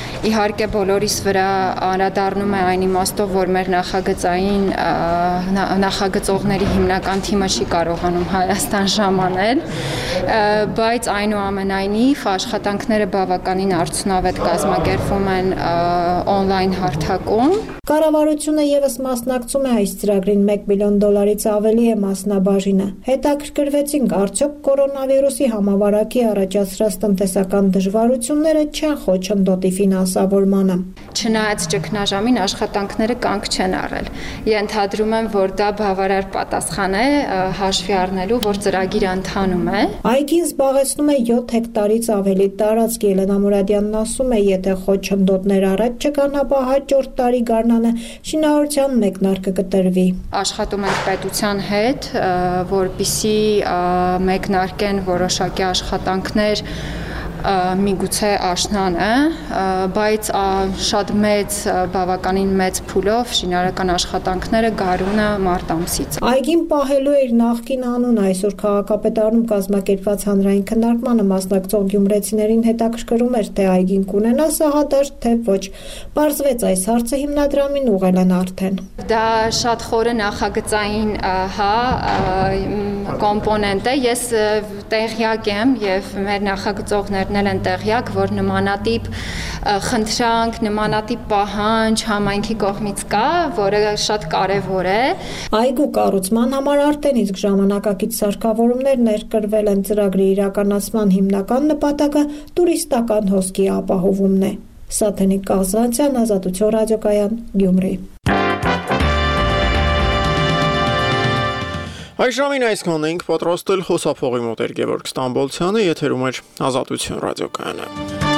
իհարկե բոլորիս վրա անդրադառնում է այն իմաստով, որ մեր նախագծային նախագծողների հիմնական թիմը չի կարողանում Հայաստան ժամանել, բայց այնուամենայնիվ աշխատանքները բավականին արդյունավետ կազմակերպվում են on-line հարթակում։ Կառավարությունը եւս մասնակցում է այս ծրագրին մեկ միլիոն դոլարից ավելի է մասնաբաժինը։ Հետաքրքրվեցինք, արդյոք կորոնավիրուսի համավարակի առաջացրած տնտեսական դժվարությունները չեն խոչընդոտի ֆինանսավորմանը։ Չնայած ճգնաժամին աշխատանքները կանգ չեն առել։ Ենթադրում եմ, որ դա բավարար պատասխան է հաշվի առնելու, որ ծրագիրը ընթանում է։ Այգին զբաղեցնում է յոթ հեկտարից ավելի տարածք։ Ելենա Մուրադյանն ասում է, եթե խոչընդոտներ առաջ չկան, ապա հաջորդ տարի գարնանը շինարարության մեկնարկը կտրվի։ Աշխատում ենք պետության հետ, որպեսզի մեկնարկեն որոշակի աշխատանքներ միգուցե աշնանը, բայց շատ մեծ, բավականին մեծ փուլով շինարարական աշխատանքները գարունը մարտ ամսից։ Այգին պահելու էր նախկին անուն, այսօր քաղաքապետարանում կազմակերպված հանրային քննարկմանը մասնակցող գյումրեցիներին հետաքրքրում էր, թե այգին կունենա սահադաշտ, թե ոչ։ Պարզվեց, այս հարցը հիմնադրամին ուղղել են արդեն։ Դա շատ խորը նախագծային հա կոմպոնենտ է։ Ես տեղյակ եմ եւ մեր նախագծողներն էլ են տեղյակ, որ նմանատիպ խնդրանք, նմանատիպ պահանջ համայնքի կողմից կա, որը շատ կարևոր է։ Այգու կառուցման համար արդեն իսկ ժամանակակից սարքավորումներ ներկրվել են ծրագրի իրականացման հիմնական նպատակը տուրիստական հոսքի ապահովումն է։ Սաթենիկ Կազանցյան, Ազատություն ռադիոկայան, Գյումրի։ Այս ժամին այսքանն ենք պատրաստել խոսափողի մոտ էր Գևորգ Ստամբոլցյանը, եթերում էր Ազատություն ռադիոկայանը։